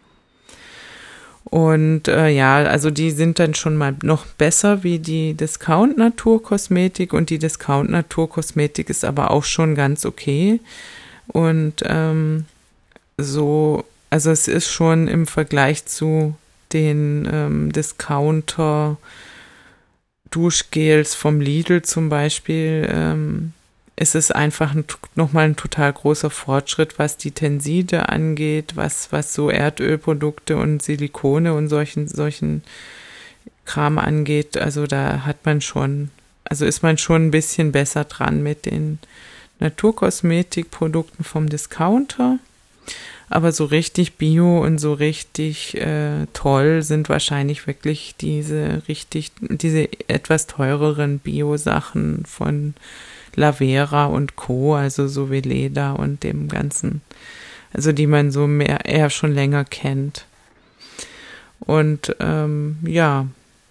Und äh, ja, also die sind dann schon mal noch besser wie die Discount-Naturkosmetik und die Discount-Naturkosmetik ist aber auch schon ganz okay. Und ähm, so, also es ist schon im Vergleich zu den ähm, Discounter Duschgels vom Lidl zum Beispiel, ähm, ist es einfach ein, nochmal ein total großer Fortschritt, was die Tenside angeht, was, was so Erdölprodukte und Silikone und solchen, solchen Kram angeht. Also da hat man schon, also ist man schon ein bisschen besser dran mit den Naturkosmetikprodukten vom Discounter. Aber so richtig bio und so richtig äh, toll sind wahrscheinlich wirklich diese richtig, diese etwas teureren Bio-Sachen von Lavera und Co., also so wie Leda und dem Ganzen, also die man so mehr eher schon länger kennt. Und ähm, ja,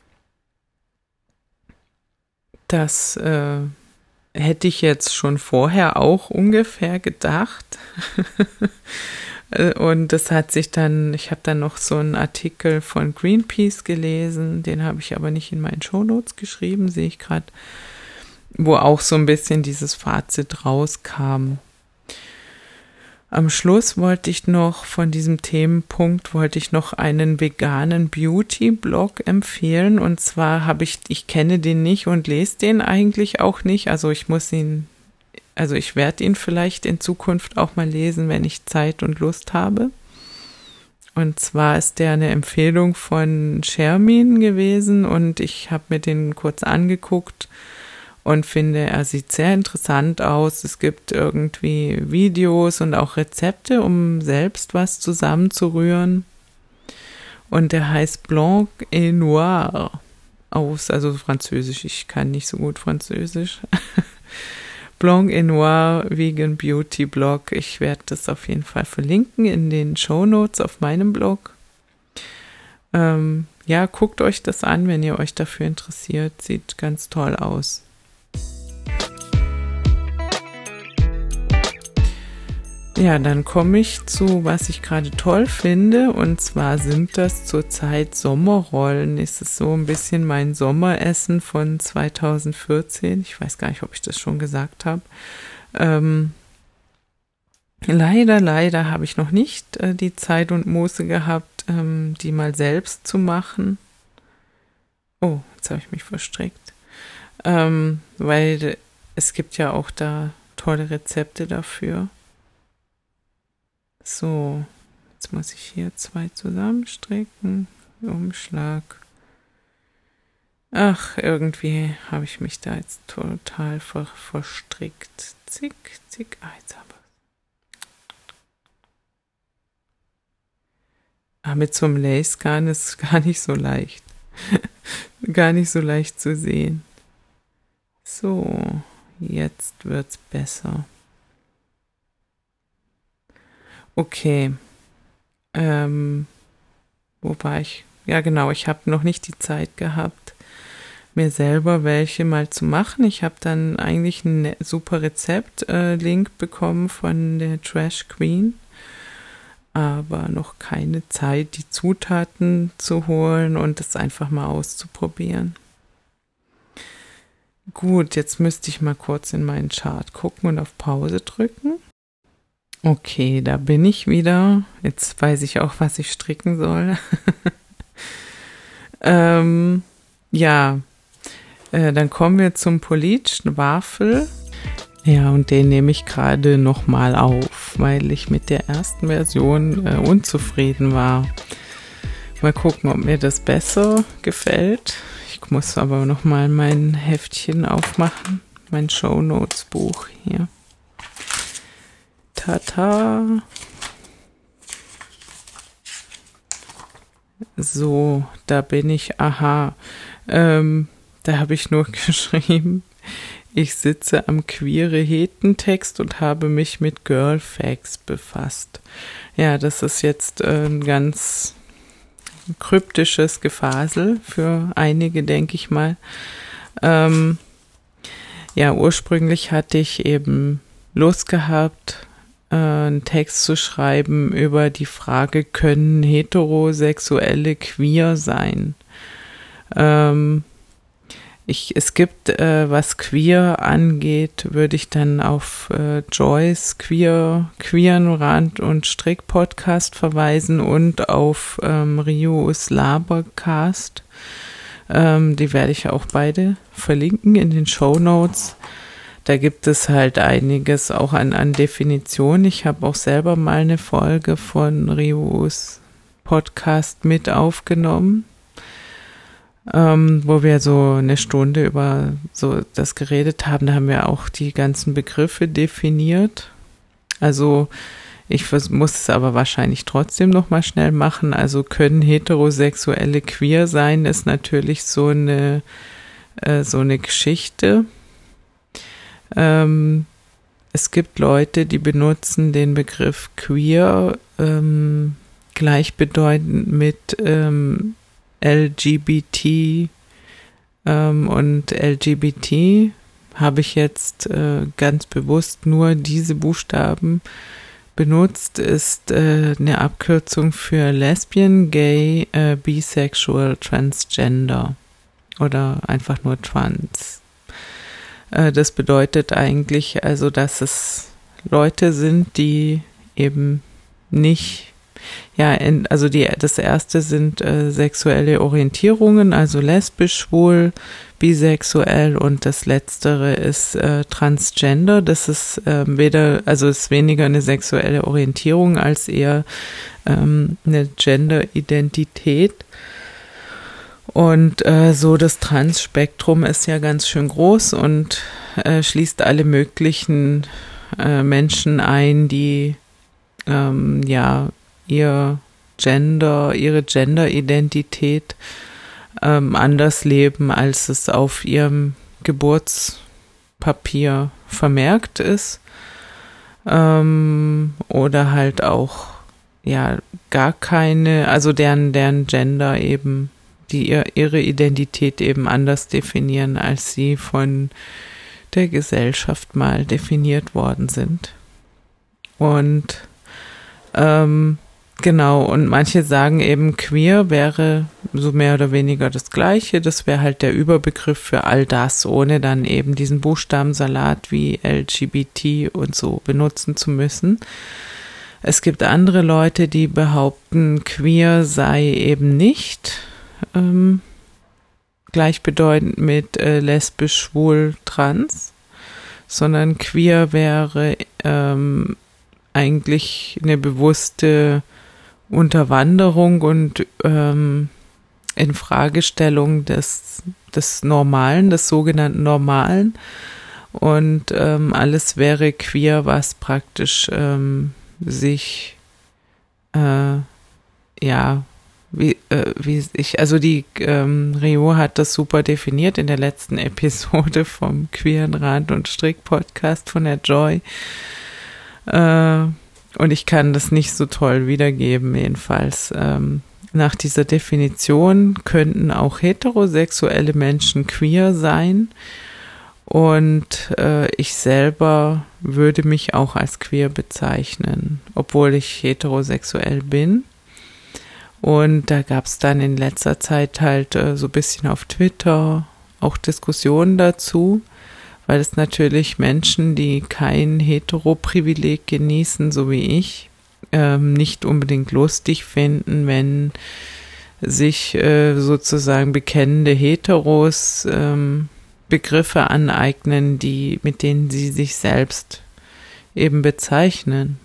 das äh, hätte ich jetzt schon vorher auch ungefähr gedacht. Und das hat sich dann, ich habe dann noch so einen Artikel von Greenpeace gelesen, den habe ich aber nicht in meinen Shownotes geschrieben, sehe ich gerade, wo auch so ein bisschen dieses Fazit rauskam. Am Schluss wollte ich noch von diesem Themenpunkt, wollte ich noch einen veganen Beauty-Blog empfehlen. Und zwar habe ich, ich kenne den nicht und lese den eigentlich auch nicht. Also ich muss ihn, also ich werde ihn vielleicht in Zukunft auch mal lesen, wenn ich Zeit und Lust habe. Und zwar ist der eine Empfehlung von Shermin gewesen und ich habe mir den kurz angeguckt und finde, er sieht sehr interessant aus. Es gibt irgendwie Videos und auch Rezepte, um selbst was zusammenzurühren. Und der heißt Blanc et Noir aus, also Französisch. Ich kann nicht so gut Französisch. Blanc et Noir Vegan Beauty Blog. Ich werde das auf jeden Fall verlinken in den Shownotes auf meinem Blog. Ähm, ja, guckt euch das an, wenn ihr euch dafür interessiert. Sieht ganz toll aus. Ja, dann komme ich zu, was ich gerade toll finde, und zwar sind das zurzeit Sommerrollen. Ist es so ein bisschen mein Sommeressen von zweitausendvierzehn. Ich weiß gar nicht, ob ich das schon gesagt habe. Ähm, leider, leider habe ich noch nicht äh, die Zeit und Muße gehabt, ähm, die mal selbst zu machen. Oh, jetzt habe ich mich verstrickt. Ähm, weil es gibt ja auch da tolle Rezepte dafür. So, jetzt muss ich hier zwei zusammenstricken. Umschlag. Ach, irgendwie habe ich mich da jetzt total ver verstrickt. Zick, zick. Ah, jetzt habe ich. Ah, mit so einem Lace-Garn ist gar nicht so leicht. Gar nicht so leicht zu sehen. So, jetzt wird's besser. Okay, ähm, wo war ich? Ja genau, ich habe noch nicht die Zeit gehabt, mir selber welche mal zu machen. Ich habe dann eigentlich ein super Rezept-Link äh, bekommen von der Trash Queen, aber noch keine Zeit, die Zutaten zu holen und das einfach mal auszuprobieren. Gut, jetzt müsste ich mal kurz in meinen Chart gucken und auf Pause drücken. Okay, da bin ich wieder. Jetzt weiß ich auch, was ich stricken soll. ähm, ja, äh, dann kommen wir zum Politschen Wafel. Ja, und den nehme ich gerade nochmal auf, weil ich mit der ersten Version äh, unzufrieden war. Mal gucken, ob mir das besser gefällt. Ich muss aber nochmal mein Heftchen aufmachen, mein Shownotes-Buch hier. Tata. So, da bin ich. Aha. Ähm, da habe ich nur geschrieben, Ich sitze am Queere-Heten-Text und habe mich mit Girlfacts befasst. Ja, das ist jetzt ein ganz kryptisches Gefasel für einige, denke ich mal. Ähm, ja, ursprünglich hatte ich eben Lust gehabt, äh, einen Text zu schreiben über die Frage, können Heterosexuelle queer sein? Ähm, Ich, es gibt, äh, was queer angeht, würde ich dann auf äh, Joyce Queer, Queeren Rand- und Strick-Podcast verweisen und auf ähm, Rios Labercast. Ähm, die werde ich auch beide verlinken in den Shownotes. Da gibt es halt einiges auch an, an Definitionen. Ich habe auch selber mal eine Folge von Rios Podcast mit aufgenommen. Ähm, wo wir so eine Stunde über so das geredet haben, da haben wir auch die ganzen Begriffe definiert. Also ich muss es aber wahrscheinlich trotzdem noch mal schnell machen. Also können Heterosexuelle queer sein, ist natürlich so eine äh, so eine Geschichte. Ähm, es gibt Leute, die benutzen den Begriff queer ähm, gleichbedeutend mit ähm, L G B T ähm, und L G B T habe ich jetzt äh, ganz bewusst nur diese Buchstaben benutzt, ist äh, eine Abkürzung für Lesbian, Gay, äh, Bisexual, Transgender oder einfach nur Trans. Äh, das bedeutet eigentlich also, dass es Leute sind, die eben nicht Ja, in, also die, das erste sind äh, sexuelle Orientierungen, also lesbisch, schwul, bisexuell, und das letztere ist äh, Transgender. Das ist äh, weder, also ist weniger eine sexuelle Orientierung als eher ähm, eine Gender-Identität. Und äh, so das Trans-Spektrum ist ja ganz schön groß und äh, schließt alle möglichen äh, Menschen ein, die ähm, ja ihr Gender, ihre Gender-Identität ähm, anders leben, als es auf ihrem Geburtspapier vermerkt ist. Ähm, oder halt auch, ja, gar keine, also deren, deren Gender eben, die ihr, ihre Identität eben anders definieren, als sie von der Gesellschaft mal definiert worden sind. Und ähm, Genau, und manche sagen eben, queer wäre so mehr oder weniger das Gleiche. Das wäre halt der Überbegriff für all das, ohne dann eben diesen Buchstabensalat wie L G B T und so benutzen zu müssen. Es gibt andere Leute, die behaupten, queer sei eben nicht ähm, gleichbedeutend mit äh, lesbisch, schwul, trans, sondern queer wäre ähm, eigentlich eine bewusste Unterwanderung und ähm, Infragestellung des, des Normalen, des sogenannten Normalen. Und ähm, alles wäre queer, was praktisch ähm, sich, äh, ja, wie, äh, wie ich, also die ähm, Rio hat das super definiert in der letzten Episode vom Queeren Rand- und Strick-Podcast von der Joy. Äh, Und ich kann das nicht so toll wiedergeben, jedenfalls. Ähm, nach dieser Definition könnten auch heterosexuelle Menschen queer sein. Und äh, ich selber würde mich auch als queer bezeichnen, obwohl ich heterosexuell bin. Und da gab es dann in letzter Zeit halt äh, so ein bisschen auf Twitter auch Diskussionen dazu, weil es natürlich Menschen, die kein Hetero-Privileg genießen, so wie ich, ähm, nicht unbedingt lustig finden, wenn sich äh, sozusagen bekennende Heteros ähm, Begriffe aneignen, die, mit denen sie sich selbst eben bezeichnen.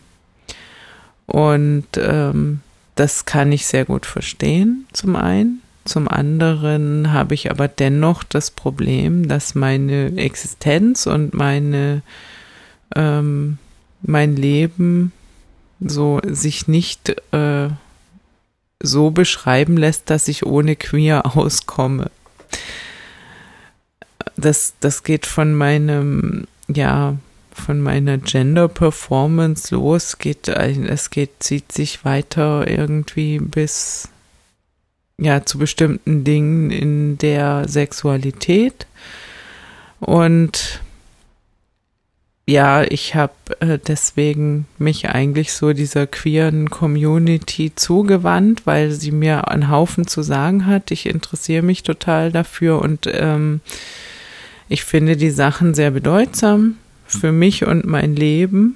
Und ähm, das kann ich sehr gut verstehen, zum einen. Zum anderen habe ich aber dennoch das Problem, dass meine Existenz und meine, ähm, mein Leben so sich nicht äh, so beschreiben lässt, dass ich ohne queer auskomme. das, das geht von meinem, ja, von meiner Gender Performance los, geht, es geht, zieht sich weiter irgendwie bis, ja, zu bestimmten Dingen in der Sexualität. Und ja, ich habe äh, deswegen mich eigentlich so dieser queeren Community zugewandt, weil sie mir einen Haufen zu sagen hat. Ich interessiere mich total dafür und ähm, ich finde die Sachen sehr bedeutsam für mich und mein Leben.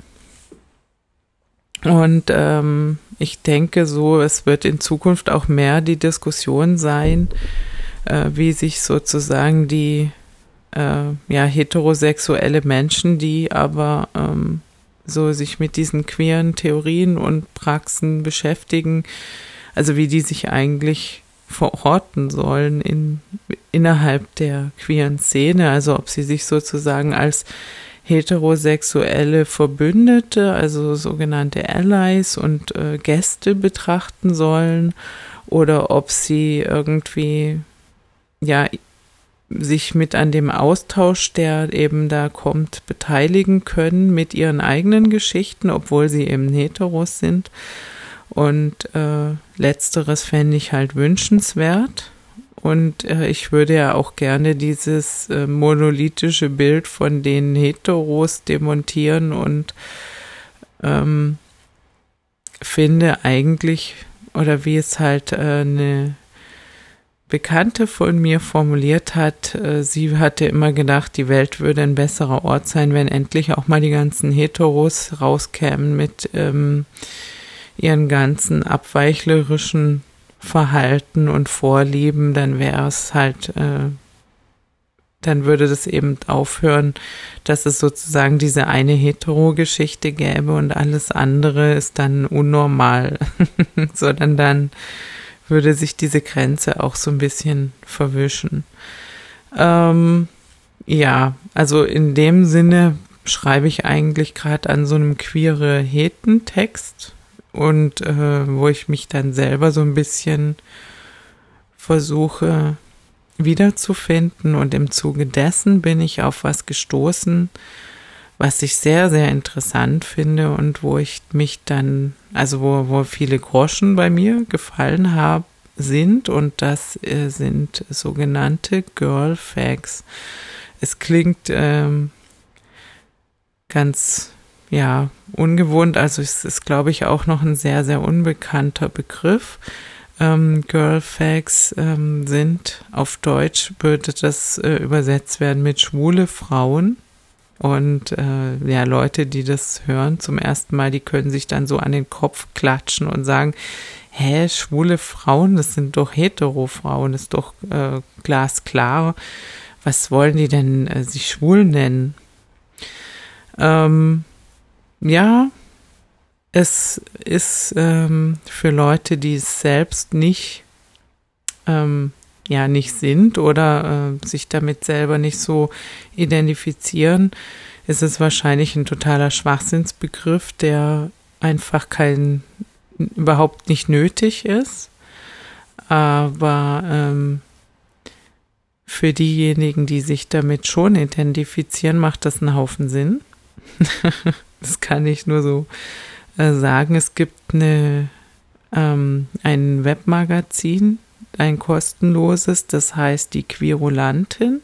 Und ähm, ich denke so, es wird in Zukunft auch mehr die Diskussion sein, äh, wie sich sozusagen die äh, ja heterosexuelle Menschen, die aber ähm, so sich mit diesen queeren Theorien und Praxen beschäftigen, also wie die sich eigentlich verorten sollen in innerhalb der queeren Szene, also ob sie sich sozusagen als heterosexuelle Verbündete, also sogenannte Allies und äh, Gäste betrachten sollen oder ob sie irgendwie ja sich mit an dem Austausch, der eben da kommt, beteiligen können mit ihren eigenen Geschichten, obwohl sie eben heteros sind. Und äh, letzteres fände ich halt wünschenswert. Und äh, ich würde ja auch gerne dieses äh, monolithische Bild von den Heteros demontieren und ähm, finde eigentlich, oder wie es halt äh, eine Bekannte von mir formuliert hat, äh, sie hatte immer gedacht, die Welt würde ein besserer Ort sein, wenn endlich auch mal die ganzen Heteros rauskämen mit ähm, ihren ganzen abweichlerischen Verhalten und Vorlieben, dann wäre es halt, äh, dann würde das eben aufhören, dass es sozusagen diese eine Hetero-Geschichte gäbe und alles andere ist dann unnormal, sondern dann würde sich diese Grenze auch so ein bisschen verwischen. Ähm, ja, also in dem Sinne schreibe ich eigentlich gerade an so einem queere Hetentext und äh, wo ich mich dann selber so ein bisschen versuche wiederzufinden und im Zuge dessen bin ich auf was gestoßen, was ich sehr, sehr interessant finde und wo ich mich dann, also wo, wo viele Groschen bei mir gefallen haben, sind und das äh, sind sogenannte Girl Facts. Es klingt ähm, ganz, ja, ungewohnt, also es ist, glaube ich, auch noch ein sehr, sehr unbekannter Begriff. Ähm, Girl Facts ähm, sind, auf Deutsch würde das äh, übersetzt werden mit schwule Frauen. Und äh, ja, Leute, die das hören zum ersten Mal, die können sich dann so an den Kopf klatschen und sagen, hä, schwule Frauen, das sind doch Hetero-Frauen, das ist doch äh, glasklar. Was wollen die denn äh, sich schwul nennen? Ähm, ja, es ist ähm, für Leute, die es selbst nicht ähm, ja nicht sind oder äh, sich damit selber nicht so identifizieren, ist es wahrscheinlich ein totaler Schwachsinnsbegriff, der einfach kein, überhaupt nicht nötig ist. Aber ähm, für diejenigen, die sich damit schon identifizieren, macht das einen Haufen Sinn. Das kann ich nur so äh, sagen. Es gibt eine, ähm, ein Webmagazin, ein kostenloses, das heißt die Querulantin.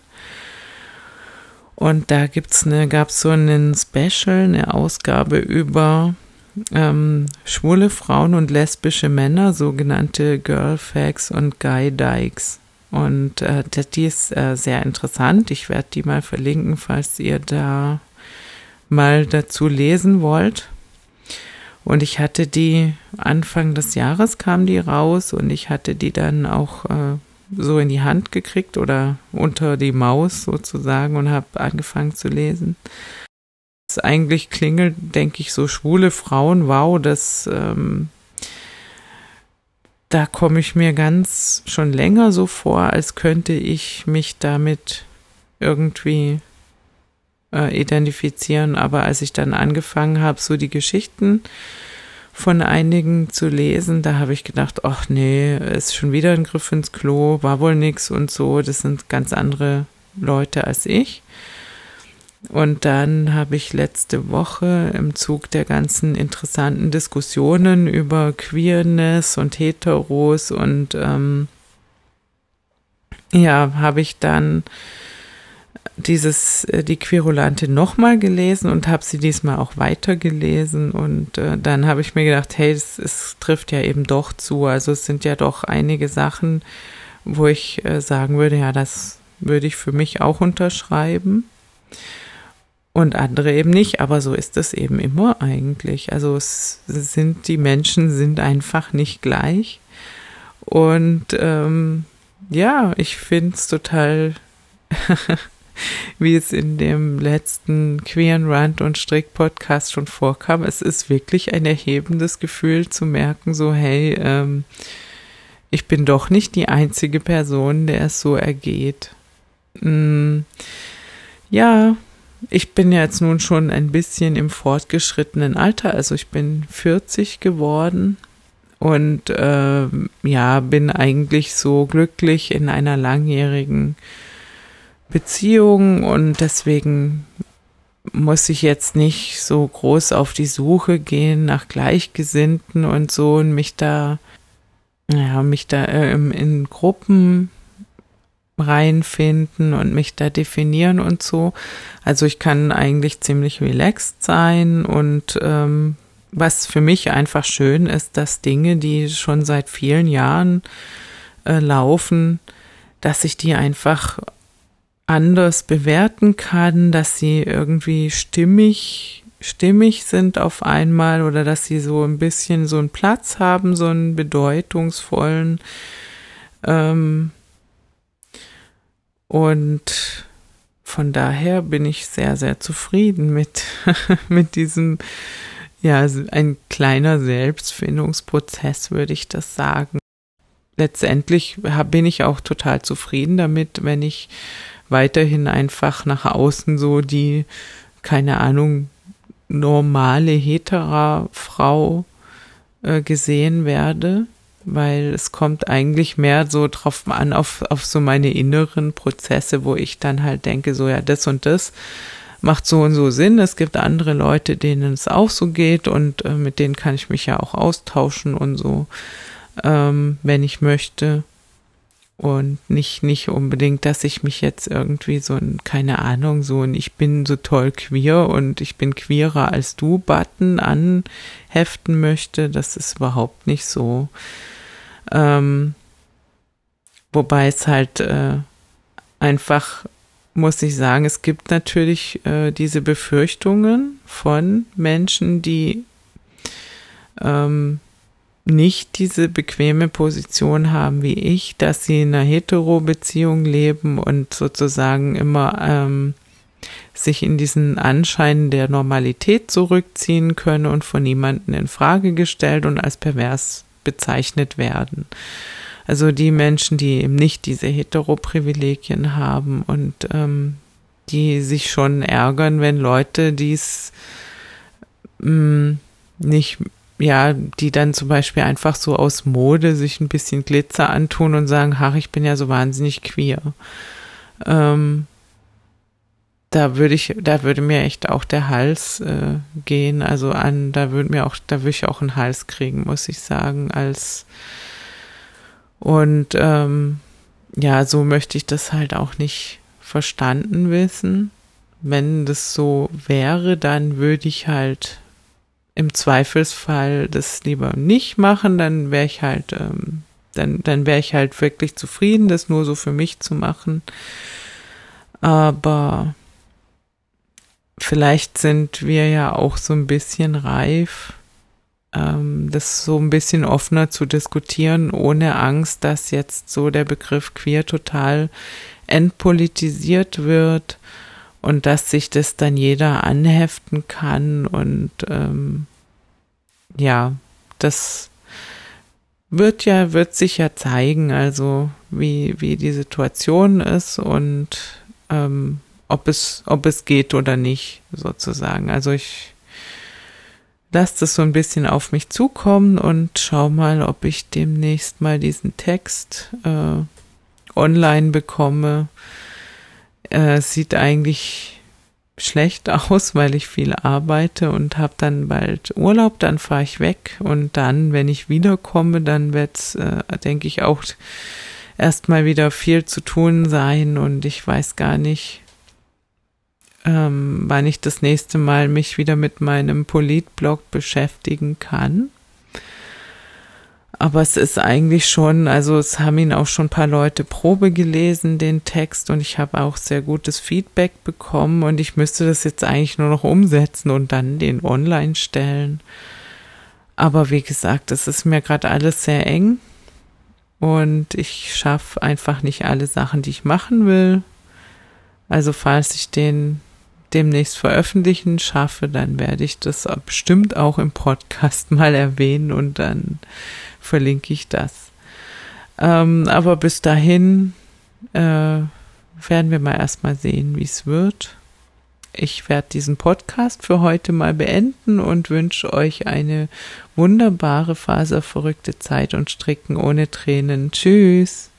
Und da gibt's eine, gab's so einen Special, eine Ausgabe über ähm, schwule Frauen und lesbische Männer, sogenannte Girl Facts und Guy Dykes. Und äh, die ist äh, sehr interessant. Ich werde die mal verlinken, falls ihr da mal dazu lesen wollt. Und ich hatte die, Anfang des Jahres kam die raus und ich hatte die dann auch äh, so in die Hand gekriegt oder unter die Maus sozusagen und habe angefangen zu lesen. Das eigentlich klingelt, denke ich, so schwule Frauen, wow, das, ähm, da komme ich mir ganz schon länger so vor, als könnte ich mich damit irgendwie äh, identifizieren. Aber als ich dann angefangen habe, so die Geschichten von einigen zu lesen, da habe ich gedacht, ach nee, ist schon wieder ein Griff ins Klo, war wohl nix und so. Das sind ganz andere Leute als ich. Und dann habe ich letzte Woche im Zug der ganzen interessanten Diskussionen über Queerness und Heteros und ähm, ja, habe ich dann dieses, äh, die Querulante nochmal gelesen und habe sie diesmal auch weitergelesen und äh, dann habe ich mir gedacht, hey, es, es trifft ja eben doch zu, also es sind ja doch einige Sachen, wo ich äh, sagen würde, ja, das würde ich für mich auch unterschreiben und andere eben nicht, aber so ist es eben immer eigentlich, also es sind, die Menschen sind einfach nicht gleich und ähm, ja, ich finde es total wie es in dem letzten Queeren Rant und Strick Podcast schon vorkam, es ist wirklich ein erhebendes Gefühl zu merken, so hey, ähm, ich bin doch nicht die einzige Person, der es so ergeht. Mm, ja, ich bin jetzt nun schon ein bisschen im fortgeschrittenen Alter, also ich bin vierzig geworden und äh, ja, bin eigentlich so glücklich in einer langjährigen Beziehung und deswegen muss ich jetzt nicht so groß auf die Suche gehen nach Gleichgesinnten und so und mich da, ja, mich da äh, in Gruppen reinfinden und mich da definieren und so. Also ich kann eigentlich ziemlich relaxed sein und ähm, was für mich einfach schön ist, dass Dinge, die schon seit vielen Jahren äh, laufen, dass ich die einfach anders bewerten kann, dass sie irgendwie stimmig, stimmig sind auf einmal oder dass sie so ein bisschen so einen Platz haben, so einen bedeutungsvollen. Ähm, und von daher bin ich sehr, sehr zufrieden mit, mit diesem, ja, ein kleiner Selbstfindungsprozess, würde ich das sagen. Letztendlich bin ich auch total zufrieden damit, wenn ich weiterhin einfach nach außen so die, keine Ahnung, normale hetera Frau äh, gesehen werde, weil es kommt eigentlich mehr so drauf an, auf, auf so meine inneren Prozesse, wo ich dann halt denke, so ja, das und das macht so und so Sinn. Es gibt andere Leute, denen es auch so geht und äh, mit denen kann ich mich ja auch austauschen und so, ähm, wenn ich möchte. Und nicht, nicht unbedingt, dass ich mich jetzt irgendwie so ein, keine Ahnung, so ein ich bin so toll queer und ich bin queerer als du Button anheften möchte. Das ist überhaupt nicht so. Ähm, wobei es halt äh, einfach, muss ich sagen, es gibt natürlich äh, diese Befürchtungen von Menschen, die ähm, nicht diese bequeme Position haben wie ich, dass sie in einer Hetero-Beziehung leben und sozusagen immer ähm, sich in diesen Anschein der Normalität zurückziehen können und von niemandem in Frage gestellt und als pervers bezeichnet werden. Also die Menschen, die eben nicht diese Hetero-Privilegien haben und ähm, die sich schon ärgern, wenn Leute dies mh, nicht ja, die dann zum Beispiel einfach so aus Mode sich ein bisschen Glitzer antun und sagen, ach, ich bin ja so wahnsinnig queer. Ähm, da würde ich, da würde mir echt auch der Hals äh, gehen, also an, da würde mir auch, da würde ich auch einen Hals kriegen, muss ich sagen, als und ähm, ja, so möchte ich das halt auch nicht verstanden wissen. Wenn das so wäre, dann würde ich halt im Zweifelsfall das lieber nicht machen, dann wäre ich halt, ähm, dann, dann wäre ich halt wirklich zufrieden, das nur so für mich zu machen. Aber vielleicht sind wir ja auch so ein bisschen reif, ähm, das so ein bisschen offener zu diskutieren, ohne Angst, dass jetzt so der Begriff queer total entpolitisiert wird und dass sich das dann jeder anheften kann und ähm, ja, das wird ja, wird sich ja zeigen, also wie, wie die Situation ist und ähm, ob es, ob es geht oder nicht, sozusagen. Also ich lasse das so ein bisschen auf mich zukommen und schau mal, ob ich demnächst mal diesen Text äh, online bekomme. äh, sieht eigentlich schlecht aus, weil ich viel arbeite und habe dann bald Urlaub, dann fahre ich weg und dann, wenn ich wiederkomme, dann wird's, äh, denke ich, auch erstmal wieder viel zu tun sein und ich weiß gar nicht, ähm, wann ich das nächste Mal mich wieder mit meinem Politblog beschäftigen kann. Aber es ist eigentlich schon, also es haben ihn auch schon ein paar Leute Probe gelesen, den Text, und ich habe auch sehr gutes Feedback bekommen und ich müsste das jetzt eigentlich nur noch umsetzen und dann den online stellen. Aber wie gesagt, es ist mir gerade alles sehr eng und ich schaffe einfach nicht alle Sachen, die ich machen will. Also falls ich den demnächst veröffentlichen schaffe, dann werde ich das bestimmt auch im Podcast mal erwähnen und dann verlinke ich das. Ähm, aber bis dahin äh, werden wir mal erstmal sehen, wie es wird. Ich werde diesen Podcast für heute mal beenden und wünsche euch eine wunderbare, faserverrückte Zeit und Stricken ohne Tränen. Tschüss!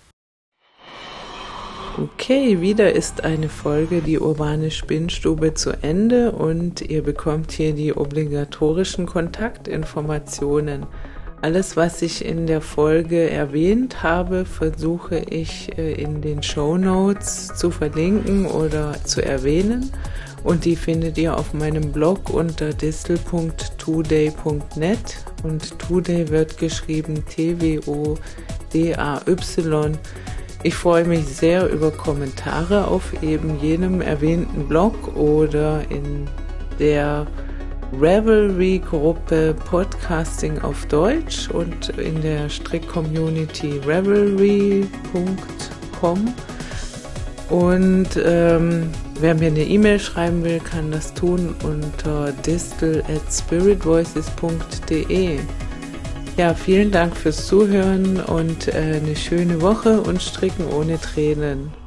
Okay, wieder ist eine Folge Die urbane Spinnstube zu Ende und ihr bekommt hier die obligatorischen Kontaktinformationen. Alles, was ich in der Folge erwähnt habe, versuche ich in den Shownotes zu verlinken oder zu erwähnen und die findet ihr auf meinem Blog unter distel punkt today punkt net und Today wird geschrieben T W O D A Y. Ich freue mich sehr über Kommentare auf eben jenem erwähnten Blog oder in der Ravelry-Gruppe Podcasting auf Deutsch und in der Strick-Community ravelry punkt com. Und ähm, wer mir eine E-Mail schreiben will, kann das tun unter distel at spiritvoices punkt de. Ja, vielen Dank fürs Zuhören und äh, eine schöne Woche und Stricken ohne Tränen.